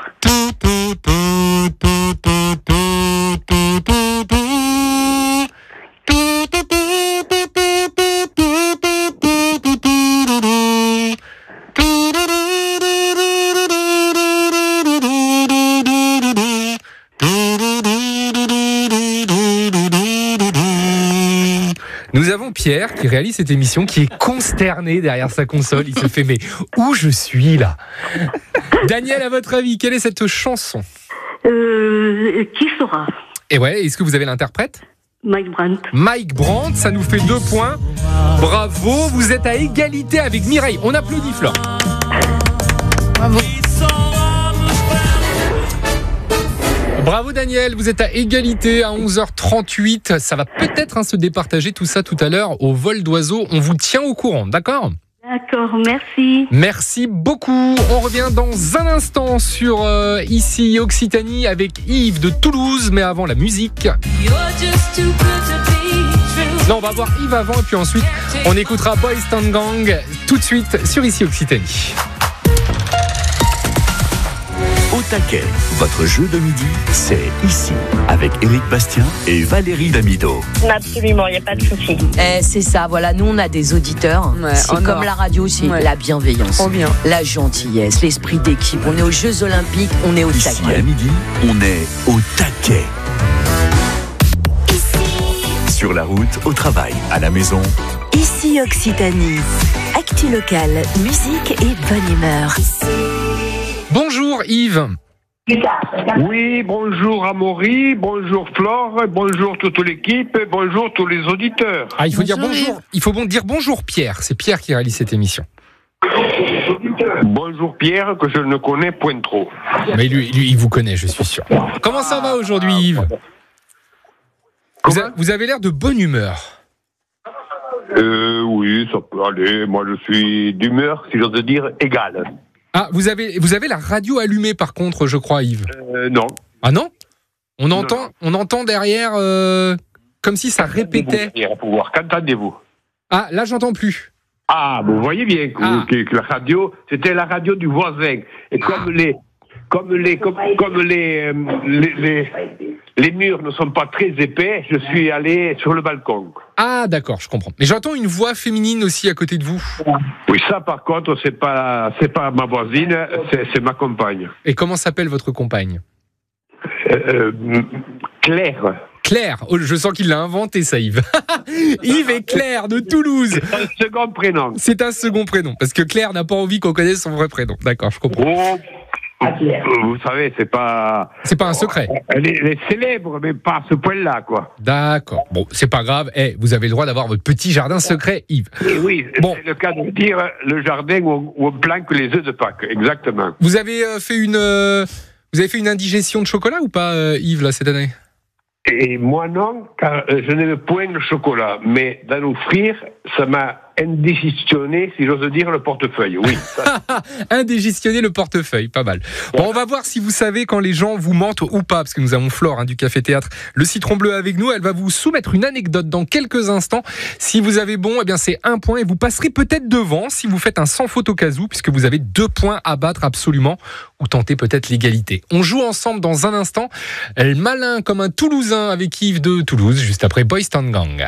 Nous avons Pierre qui réalise cette émission, qui est consterné derrière sa console. Il se fait, mais où je suis là ? Daniel, à votre avis, quelle est cette chanson ? Qui sera ? Et ouais, est-ce que vous avez l'interprète ? Mike Brandt. Mike Brandt, ça nous fait 2 points. Bravo, vous êtes à égalité avec Mireille. On applaudit Flore. Bravo. Bravo Daniel, vous êtes à égalité à 11h38. Ça va peut-être se départager tout ça tout à l'heure au vol d'oiseau. On vous tient au courant, d'accord ? D'accord, merci. Merci beaucoup. On revient dans un instant sur ici Occitanie avec Yves de Toulouse. Mais avant la musique... Non, on va voir Yves avant et puis ensuite on écoutera Boys Town Gang tout de suite sur ici Occitanie. Au taquet, votre jeu de midi, c'est ici, avec Éric Bastien et Valérie Damido. Absolument, il n'y a pas de souci. C'est ça, voilà, nous on a des auditeurs. C'est comme la radio, c'est la bienveillance, la gentillesse, l'esprit d'équipe. On est aux Jeux Olympiques, on est au taquet. Ici à midi, on est au taquet. Sur la route, au travail, à la maison. Ici Occitanie. Actu locale, musique et bonne humeur. Bonjour Yves. Oui, bonjour Amaury, bonjour Flore, bonjour toute l'équipe, bonjour tous les auditeurs. Ah, il faut dire bonjour. Il faut dire bonjour Pierre. C'est Pierre qui réalise cette émission. Bonjour Pierre, que je ne connais point trop. Mais lui, il vous connaît, je suis sûr. Comment ça va aujourd'hui Yves ? Vous avez l'air de bonne humeur. Oui, ça peut aller. Moi, je suis d'humeur, si j'ose dire, égale. Ah, vous avez la radio allumée par contre, je crois, Yves. Non. Ah non ? On entend derrière comme si ça répétait. Qu'entendez-vous ? Ah, là j'entends plus. Ah, vous voyez bien que la radio, c'était la radio du voisin. Et comme les murs ne sont pas très épais, je suis allé sur le balcon. Ah, d'accord, je comprends. Mais j'entends une voix féminine aussi à côté de vous. Oui, ça par contre, c'est pas ma voisine, c'est ma compagne. Et comment s'appelle votre compagne ? Claire. Claire, oh, je sens qu'il l'a inventé ça, Yves. Yves et Claire de Toulouse. C'est un second prénom. C'est un second prénom, parce que Claire n'a pas envie qu'on connaisse son vrai prénom. D'accord, je comprends. Vous savez, c'est pas un secret. Elle est célèbre, mais pas à ce point-là, quoi. D'accord. Bon, c'est pas grave. Vous avez le droit d'avoir votre petit jardin secret, Yves. Et oui, bon. C'est le cas de dire le jardin où on planque les œufs de Pâques, exactement. Vous avez fait une indigestion de chocolat ou pas, Yves, là, cette année ? Et moi non, car je n'aime point le chocolat. Mais d'en offrir, ça m'a indigestionner, si j'ose dire, le portefeuille. Oui. Indigestionner le portefeuille, pas mal. Bon, on va voir si vous savez quand les gens vous mentent ou pas, parce que nous avons Flore du Café Théâtre Le Citron Bleu avec nous. Elle va vous soumettre une anecdote dans quelques instants. Si vous avez bon, eh bien c'est 1 point et vous passerez peut-être devant si vous faites un sans faute au cas où, puisque vous avez 2 points à battre absolument, ou tenter peut-être l'égalité. On joue ensemble dans un instant. Malin comme un Toulousain avec Yves de Toulouse, juste après Boys Town Gang.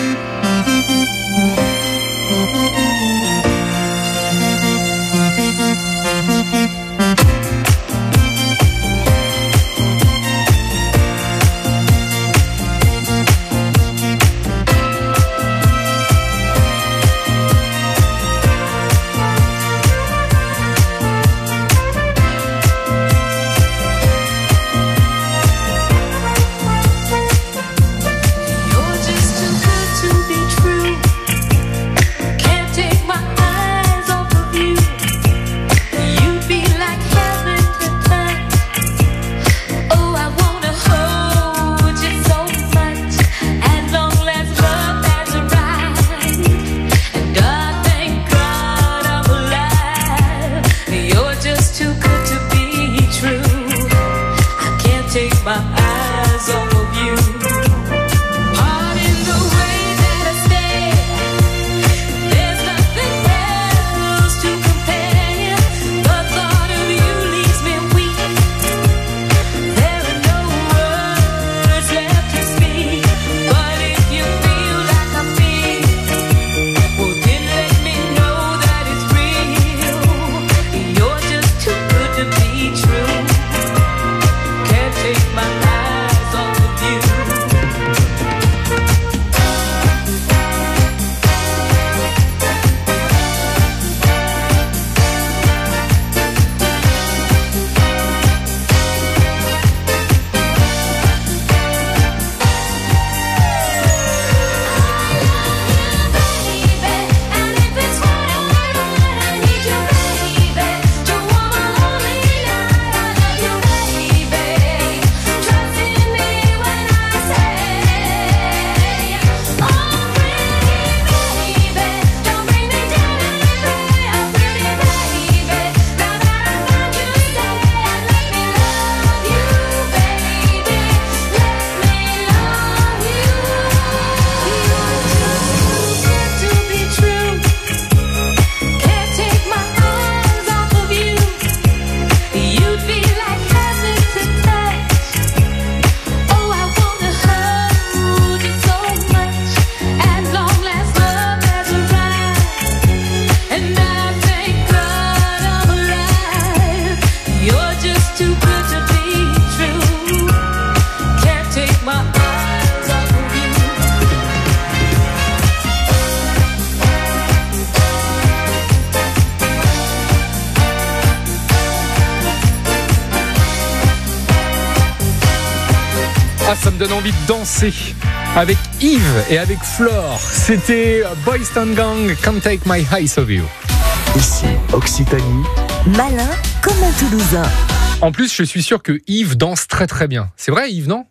Ah, ça me donne envie de danser avec Yves et avec Flore. C'était Boys Town Gang, Can't Take My Eyes Off You. Ici, Occitanie. Malin comme un Toulousain. En plus, je suis sûr que Yves danse très très bien. C'est vrai, Yves, non ?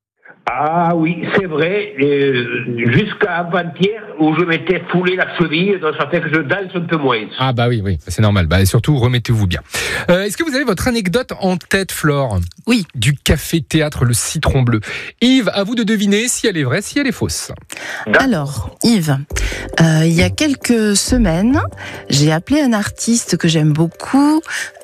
Ah oui, c'est vrai. Jusqu'à avant-hier, où je m'étais foulé la cheville, donc ça fait que je danse un peu moins. Ah bah oui, c'est normal. Bah, et surtout, remettez-vous bien. Est-ce que vous avez votre anecdote en tête, Flore ? Oui. Du Café Théâtre Le Citron Bleu. Yves, à vous de deviner si elle est vraie, si elle est fausse. Alors, Yves, il y a quelques semaines, j'ai appelé un artiste que j'aime beaucoup,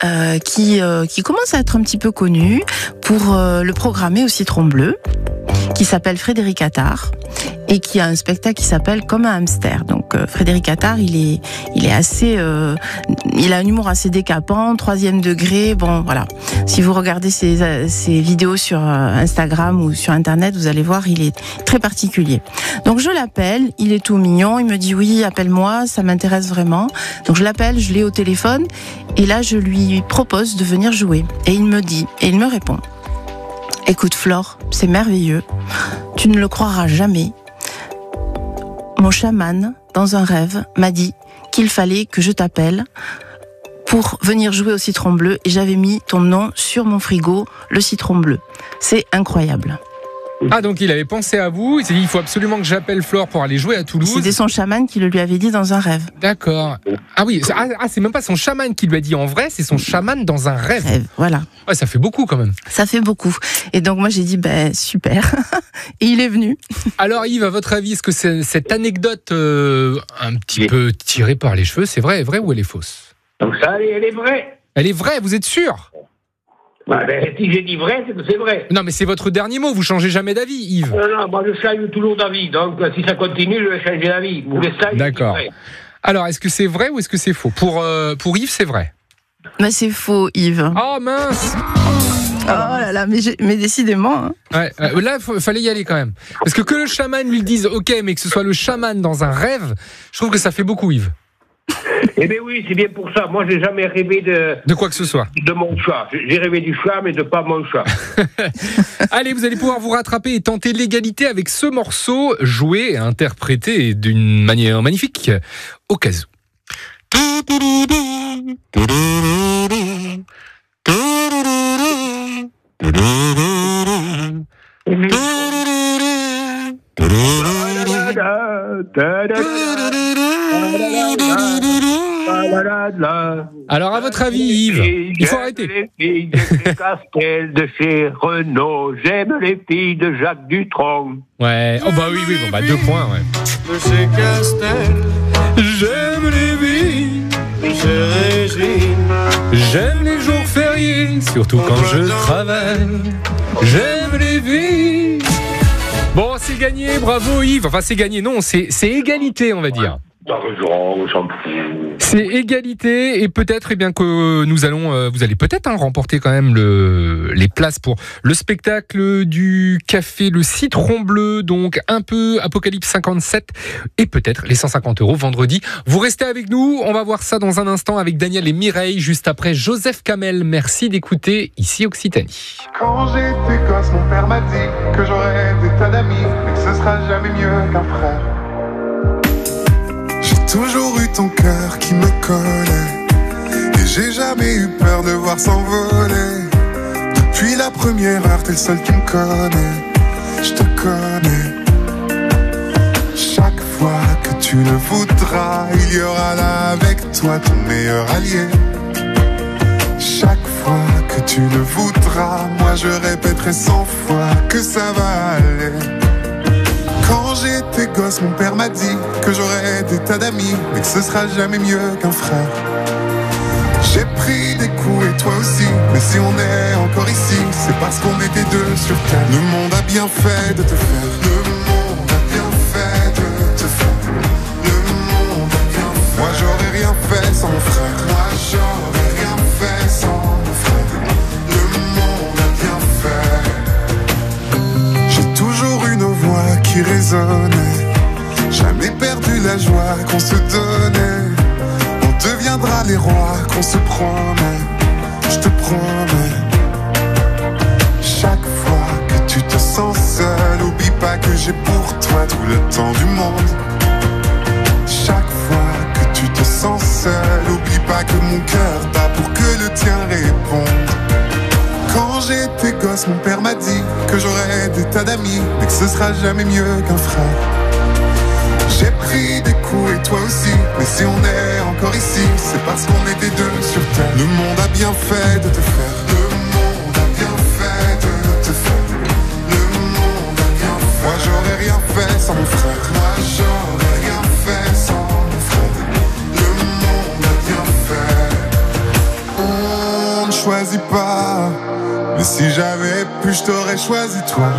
qui commence à être un petit peu connu, pour le programmer au Citron Bleu, qui s'appelle Frédéric Attard et qui a un spectacle qui s'appelle Comme un hamster. Donc Frédéric Attard, il est assez, il a un humour assez décapant, 3e degré. Bon, voilà. Si vous regardez ses vidéos sur Instagram ou sur Internet, vous allez voir, il est très particulier. Donc je l'appelle, il est tout mignon, il me dit oui, appelle-moi, ça m'intéresse vraiment. Donc je l'appelle, je l'ai au téléphone et là je lui propose de venir jouer. Et il me répond. Écoute Flore, c'est merveilleux, tu ne le croiras jamais. Mon chaman, dans un rêve, m'a dit qu'il fallait que je t'appelle pour venir jouer au Citron Bleu et j'avais mis ton nom sur mon frigo, le Citron Bleu. C'est incroyable. Ah, donc il avait pensé à vous, il s'est dit il faut absolument que j'appelle Flore pour aller jouer à Toulouse. C'était son chaman qui le lui avait dit dans un rêve. D'accord. Ah oui, c'est même pas son chaman qui lui a dit en vrai, c'est son chaman dans un rêve. Voilà. Ouais, ça fait beaucoup quand même. Ça fait beaucoup. Et donc moi j'ai dit super. Et il est venu. Alors Yves, à votre avis, est-ce que cette anecdote un petit peu tirée par les cheveux, c'est vrai ou elle est fausse? Donc ça, elle est vraie. Elle est vraie, vous êtes sûr? Si j'ai dit vrai, c'est que c'est vrai. Non, mais c'est votre dernier mot, vous changez jamais d'avis, Yves. Non, moi je change toujours d'avis, donc si ça continue, je vais changer d'avis. D'accord. Alors, est-ce que c'est vrai ou est-ce que c'est faux? Pour Yves, c'est vrai. Mais c'est faux, Yves. Oh mince! Oh là là, mais décidément. Ouais, là, fallait y aller quand même. Parce que le chaman lui dise ok, mais que ce soit le chaman dans un rêve, je trouve que ça fait beaucoup, Yves. Eh bien oui, c'est bien pour ça. Moi, j'ai jamais rêvé de quoi que ce soit. De mon chat. J'ai rêvé du chat, mais de pas mon chat. Allez, vous allez pouvoir vous rattraper et tenter l'égalité avec ce morceau, joué et interprété d'une manière magnifique, au cas où. Alors, à votre avis, Yves, il faut arrêter. Les filles de Castel de chez Renault, j'aime les filles de Jacques Dutronc. Ouais, oh bah oui, 2 points, ouais. De chez Castel, j'aime les filles de chez Régine, j'aime les jours fériés, surtout quand je travaille. J'aime les filles. Bon, c'est gagné, bravo Yves. Enfin, c'est gagné, non, c'est égalité, on va dire. C'est égalité et peut-être que vous allez peut-être remporter quand même les places pour le spectacle du café Le Citron Bleu, donc un peu Apocalypse 57 et peut-être les 150 € vendredi. Vous restez avec nous, on va voir ça dans un instant avec Daniel et Mireille, juste après Joseph Kamel. Merci d'écouter ici Occitanie. Quand j'étais gosse, mon père m'a dit que j'aurais des tas d'amis, mais que ce sera jamais mieux qu'un frère. J'ai toujours eu ton cœur qui me collait, et j'ai jamais eu peur de voir s'envoler. Depuis la première heure, t'es le seul qui me connaît. Je te connais. Chaque fois que tu le voudras, il y aura là avec toi ton meilleur allié. Chaque fois que tu le voudras, moi je répéterai 100 fois que ça va aller. Quand j'étais gosse, mon père m'a dit que j'aurais des tas d'amis, mais que ce sera jamais mieux qu'un frère. J'ai pris des coups et toi aussi, mais si on est encore ici, c'est parce qu'on était deux sur terre. Le monde a bien fait de te faire. Le monde a bien fait de te faire. Le monde a bien fait. Moi j'aurais rien fait sans mon frère. Moi j'aurais rien fait sans mon frère. Le monde a bien fait. J'ai toujours eu nos voix qui résonnaient. Jamais perdu la joie qu'on se donnait. On deviendra les rois qu'on se promet. Je te promets. Chaque fois que tu te sens seul, oublie pas que j'ai pour toi tout le temps du monde. Chaque fois que tu te sens seul, oublie pas que mon cœur bat pour que le tien réponde. Quand j'étais gosse, mon père m'a dit que j'aurais des tas d'amis, mais que ce sera jamais mieux qu'un frère. J'ai pris des coups et toi aussi, mais si on est encore ici, c'est parce qu'on était deux sur terre. Le monde a bien fait de te faire. Le monde a bien fait de te faire. Le monde a bien fait. Moi j'aurais rien fait sans mon frère. Moi j'aurais rien fait sans mon frère. Le monde a bien fait. On ne choisit pas, mais si j'avais pu, je t'aurais choisi toi.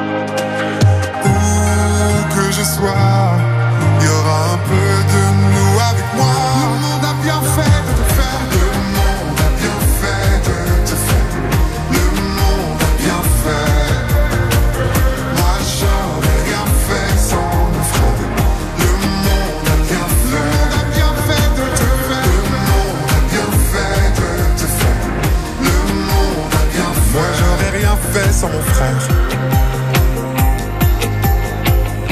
Où que je sois, il y aura un peu de nous avec moi. Le monde a bien fait de te faire. Le monde a bien fait de te faire. Le monde a bien fait. Moi j'aurais rien fait sans mon frère. Le monde a bien fait. Le monde a bien fait de te faire. Le monde a bien fait de te faire. Le monde a bien fait. Moi j'aurais rien fait sans mon frère.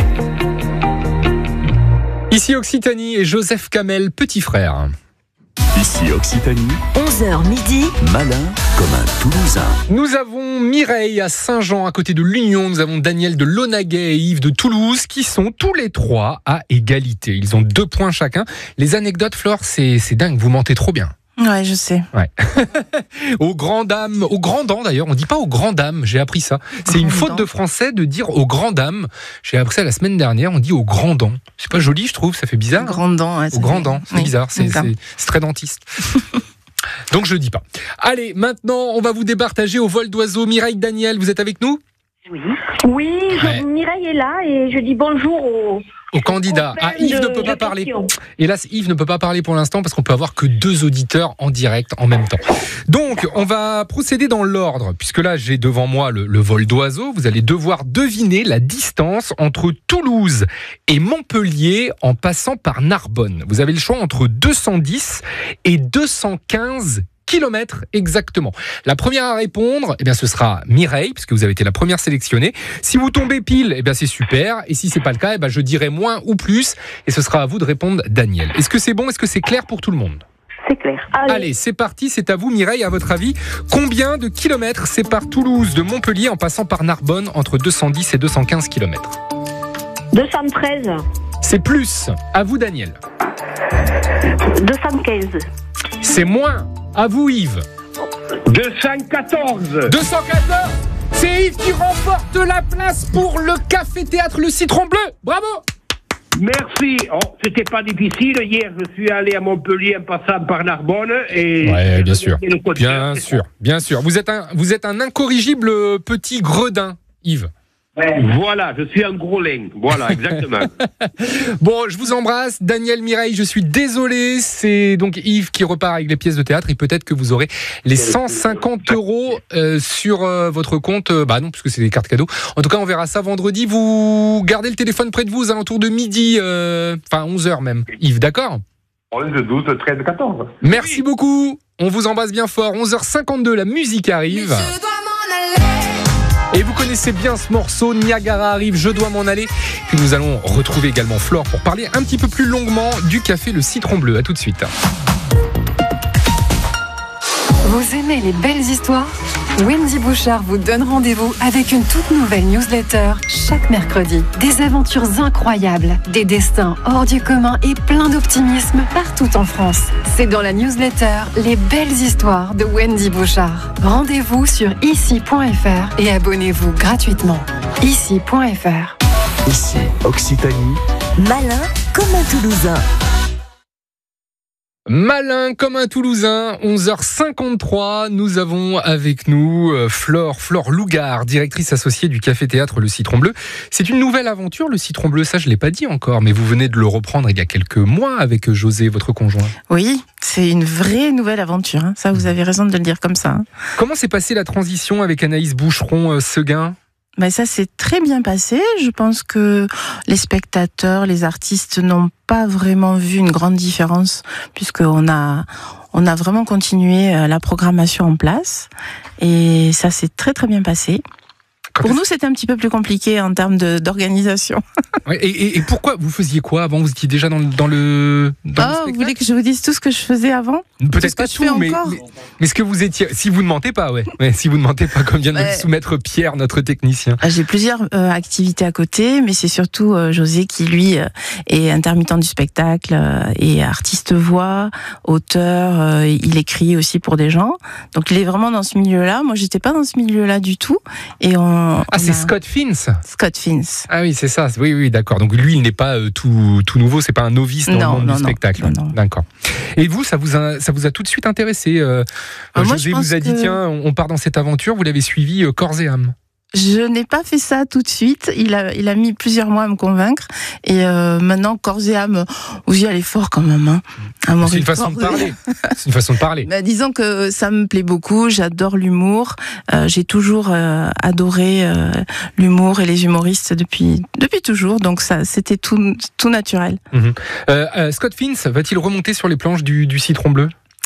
Ici Occitanie et Joseph Kamel, petit frère. Ici Occitanie, 11h midi, malin comme un Toulousain. Nous avons Mireille à Saint-Jean, à côté de l'Union. Nous avons Daniel de Launaguet et Yves de Toulouse, qui sont tous les trois à égalité. Ils ont 2 points chacun. Les anecdotes, Flore, c'est dingue, vous mentez trop bien. Ouais, je sais. Ouais. Aux grands dames, aux grands dents d'ailleurs, on dit pas aux grands dames, j'ai appris ça. C'est une faute de français de dire aux grands dames. J'ai appris ça la semaine dernière, on dit aux grands dents. C'est pas joli, je trouve, ça fait bizarre. Grands dents, ouais, aux grands dents, c'est bizarre, c'est très dentiste. Donc je le dis pas. Allez, maintenant, on va vous départager au vol d'oiseau. Mireille, Daniel, vous êtes avec nous ? Oui, Mireille est là et je dis bonjour aux candidats. Yves ne peut pas parler. Hélas, Yves ne peut pas parler pour l'instant parce qu'on peut avoir que 2 auditeurs en direct en même temps. Donc, on va procéder dans l'ordre, puisque là, j'ai devant moi le vol d'oiseau. Vous allez devoir deviner la distance entre Toulouse et Montpellier en passant par Narbonne. Vous avez le choix entre 210 et 215 kilomètres exactement. La première à répondre, ce sera Mireille, puisque vous avez été la première sélectionnée. Si vous tombez pile, c'est super. Et si c'est pas le cas, je dirai moins ou plus. Et ce sera à vous de répondre, Daniel. Est-ce que c'est bon ? Est-ce que c'est clair pour tout le monde ? C'est clair. Allez, c'est parti. C'est à vous, Mireille. À votre avis, combien de kilomètres sépare Toulouse de Montpellier en passant par Narbonne entre 210 et 215 kilomètres ? 213. C'est plus. À vous, Daniel. 215. C'est moins. À vous, Yves. 214. 214. C'est Yves qui remporte la place pour le café-théâtre Le Citron Bleu. Bravo. Merci. C'était pas difficile. Hier, je suis allé à Montpellier en passant par Narbonne et. Ouais, bien sûr. Bien sûr. Vous êtes un incorrigible petit gredin, Yves. Voilà, je suis un gros lin. Voilà, exactement. Bon, je vous embrasse. Daniel, Mireille, je suis désolé. C'est donc Yves qui repart avec les pièces de théâtre et peut-être que vous aurez les 150 € sur votre compte. Non, puisque c'est des cartes cadeaux. En tout cas, on verra ça vendredi. Vous gardez le téléphone près de vous aux alentours de midi, 11h même. Yves, d'accord ? 11, 12, 13, 14. Merci beaucoup. On vous embrasse bien fort. 11h52, la musique arrive. Et vous connaissez bien ce morceau, Niagara arrive, je dois m'en aller. Puis nous allons retrouver également Flore pour parler un petit peu plus longuement du café Le Citron Bleu. À tout de suite. Vous aimez les belles histoires ? Wendy Bouchard vous donne rendez-vous avec une toute nouvelle newsletter chaque mercredi. Des aventures incroyables, des destins hors du commun et plein d'optimisme partout en France. C'est dans la newsletter Les belles histoires de Wendy Bouchard. Rendez-vous sur ici.fr et abonnez-vous gratuitement. Ici.fr. Ici, Occitanie. Malin comme un Toulousain. Malin comme un Toulousain, 11h53, nous avons avec nous Flore Lougard, directrice associée du café-théâtre Le Citron Bleu. C'est une nouvelle aventure, Le Citron Bleu, ça je ne l'ai pas dit encore, mais vous venez de le reprendre il y a quelques mois avec José, votre conjoint. Oui, c'est une vraie nouvelle aventure, ça vous avez raison de le dire comme ça. Comment s'est passée la transition avec Anaïs Boucheron-Seguin ? Ça s'est très bien passé. Je pense que les spectateurs, les artistes n'ont pas vraiment vu une grande différence puisqu'on a vraiment continué la programmation en place et ça s'est très très bien passé. Pour nous, c'était un petit peu plus compliqué en termes d'organisation. Ouais, et pourquoi vous faisiez quoi avant ? Vous étiez déjà dans le spectacle ? Vous voulez que je vous dise tout ce que je faisais avant ? Peut-être pas tout, mais ce que vous étiez... Si vous ne mentez pas, si vous ne mentez pas, comme vient de le soumettre Pierre, notre technicien. J'ai plusieurs activités à côté, mais c'est surtout José qui, lui, est intermittent du spectacle et artiste voix, auteur, il écrit aussi pour des gens. Donc il est vraiment dans ce milieu-là. Moi, j'étais pas dans ce milieu-là du tout. Et c'est Scott Fins. Scott Fins. Ah oui, c'est ça. Oui, d'accord. Donc lui, il n'est pas tout nouveau. C'est pas un novice dans le monde du spectacle. Non. D'accord. Et vous, ça vous a tout de suite intéressé. José vous a dit tiens, on part dans cette aventure. Vous l'avez suivi corps et âme. Je n'ai pas fait ça tout de suite. Il a mis plusieurs mois à me convaincre. Et maintenant, corps et âme, vous y allez fort quand même. C'est une façon de parler. C'est une façon de parler. Disons que ça me plaît beaucoup. J'adore l'humour. J'ai toujours adoré l'humour et les humoristes depuis toujours. Donc ça, c'était tout naturel. Scott Fins va-t-il remonter sur les planches du Citron Bleu ?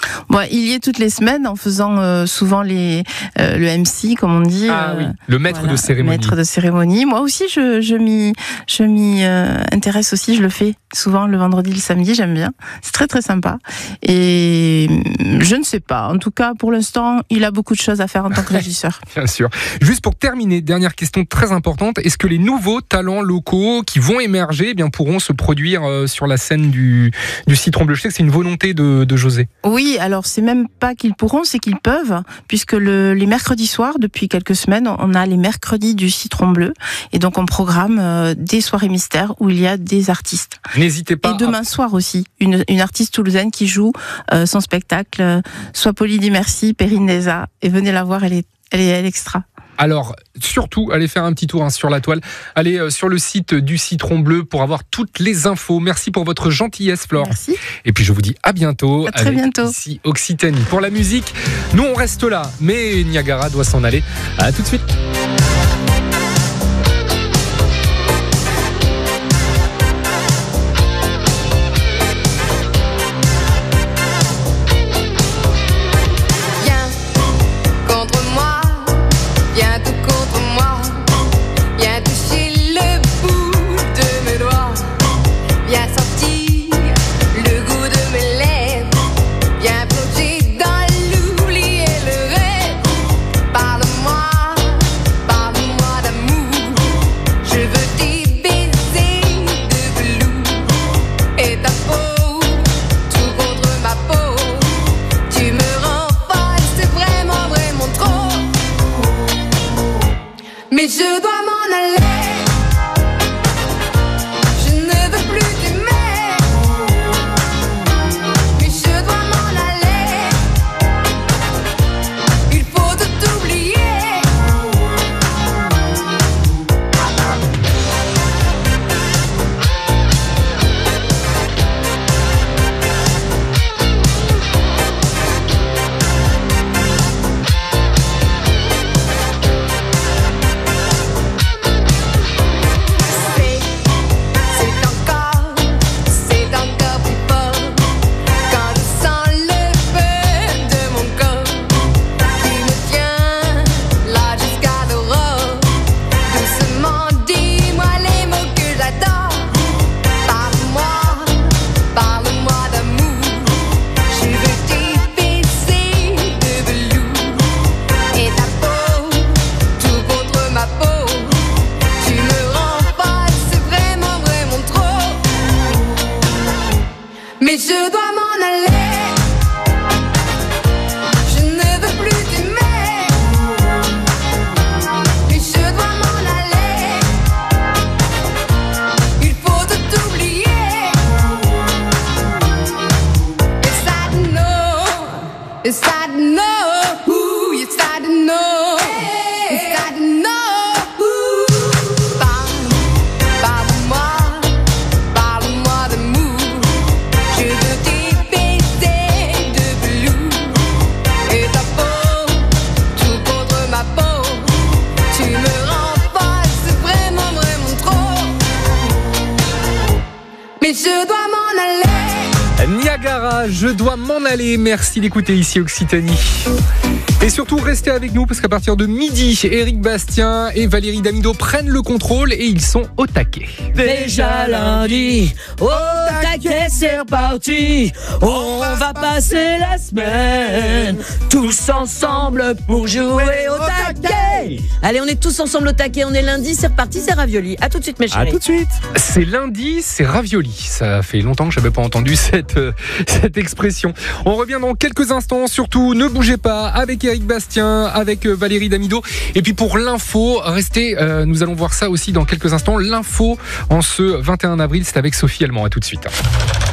Il y est toutes les semaines en faisant souvent le MC, comme on dit. Ah oui, le maître de cérémonie. Maître de cérémonie. Moi aussi, je m'y intéresse aussi. Je le fais souvent le vendredi, le samedi. J'aime bien. C'est très très sympa. Et je ne sais pas. En tout cas, pour l'instant, il a beaucoup de choses à faire en tant que régisseur. Bien sûr. Juste pour terminer, dernière question très importante. Est-ce que les nouveaux talents locaux qui vont émerger pourront se produire sur la scène du Citron Bleu? Je sais que c'est une volonté de José. Oui, alors c'est même pas qu'ils pourront, c'est qu'ils peuvent, puisque les mercredis soirs, depuis quelques semaines, on a les mercredis du Citron Bleu, et donc on programme des soirées mystères où il y a des artistes. N'hésitez pas. Et demain soir aussi, une artiste toulousaine qui joue son spectacle, Sois poli, dis merci, Perrine Neza, et venez la voir, elle est extra. Alors, surtout, allez faire un petit tour sur la toile. Allez sur le site du Citron Bleu pour avoir toutes les infos. Merci pour votre gentillesse, Flore. Merci. Et puis, je vous dis à bientôt. À très bientôt. Ici, Occitanie. Pour la musique, nous, on reste là. Mais Niagara doit s'en aller. À tout de suite. Mais je dois m'en aller. Je ne veux plus t'aimer. Mais je dois m'en aller. Il faut tout oublier. Mais je dois m'en aller. Je ne veux plus t'aimer. Mais je dois m'en aller. Il faut tout oublier. Yes, I know. Yes, I know. Ooh, yes, I know. Yes, I know. Mais je dois m'en aller. Niagara, je dois m'en aller. Merci d'écouter ici Occitanie. Et surtout, restez avec nous parce qu'à partir de midi, Éric Bastien et Valérie Damido prennent le contrôle et ils sont au taquet. Déjà lundi, au taquet c'est reparti. On va passer la semaine tous ensemble pour jouer au taquet. Allez, on est tous ensemble au taquet, on est lundi, c'est reparti, c'est ravioli. À tout de suite mes chéris. À tout de suite. C'est lundi, c'est ravioli. Ça fait longtemps que je n'avais pas entendu cette expression. On revient dans quelques instants, surtout ne bougez pas avec Éric Bastien, avec Valérie Damido. Et puis pour l'info, restez, nous allons voir ça aussi dans quelques instants. L'info en ce 21 avril, c'est avec Sophie Allemand. À tout de suite.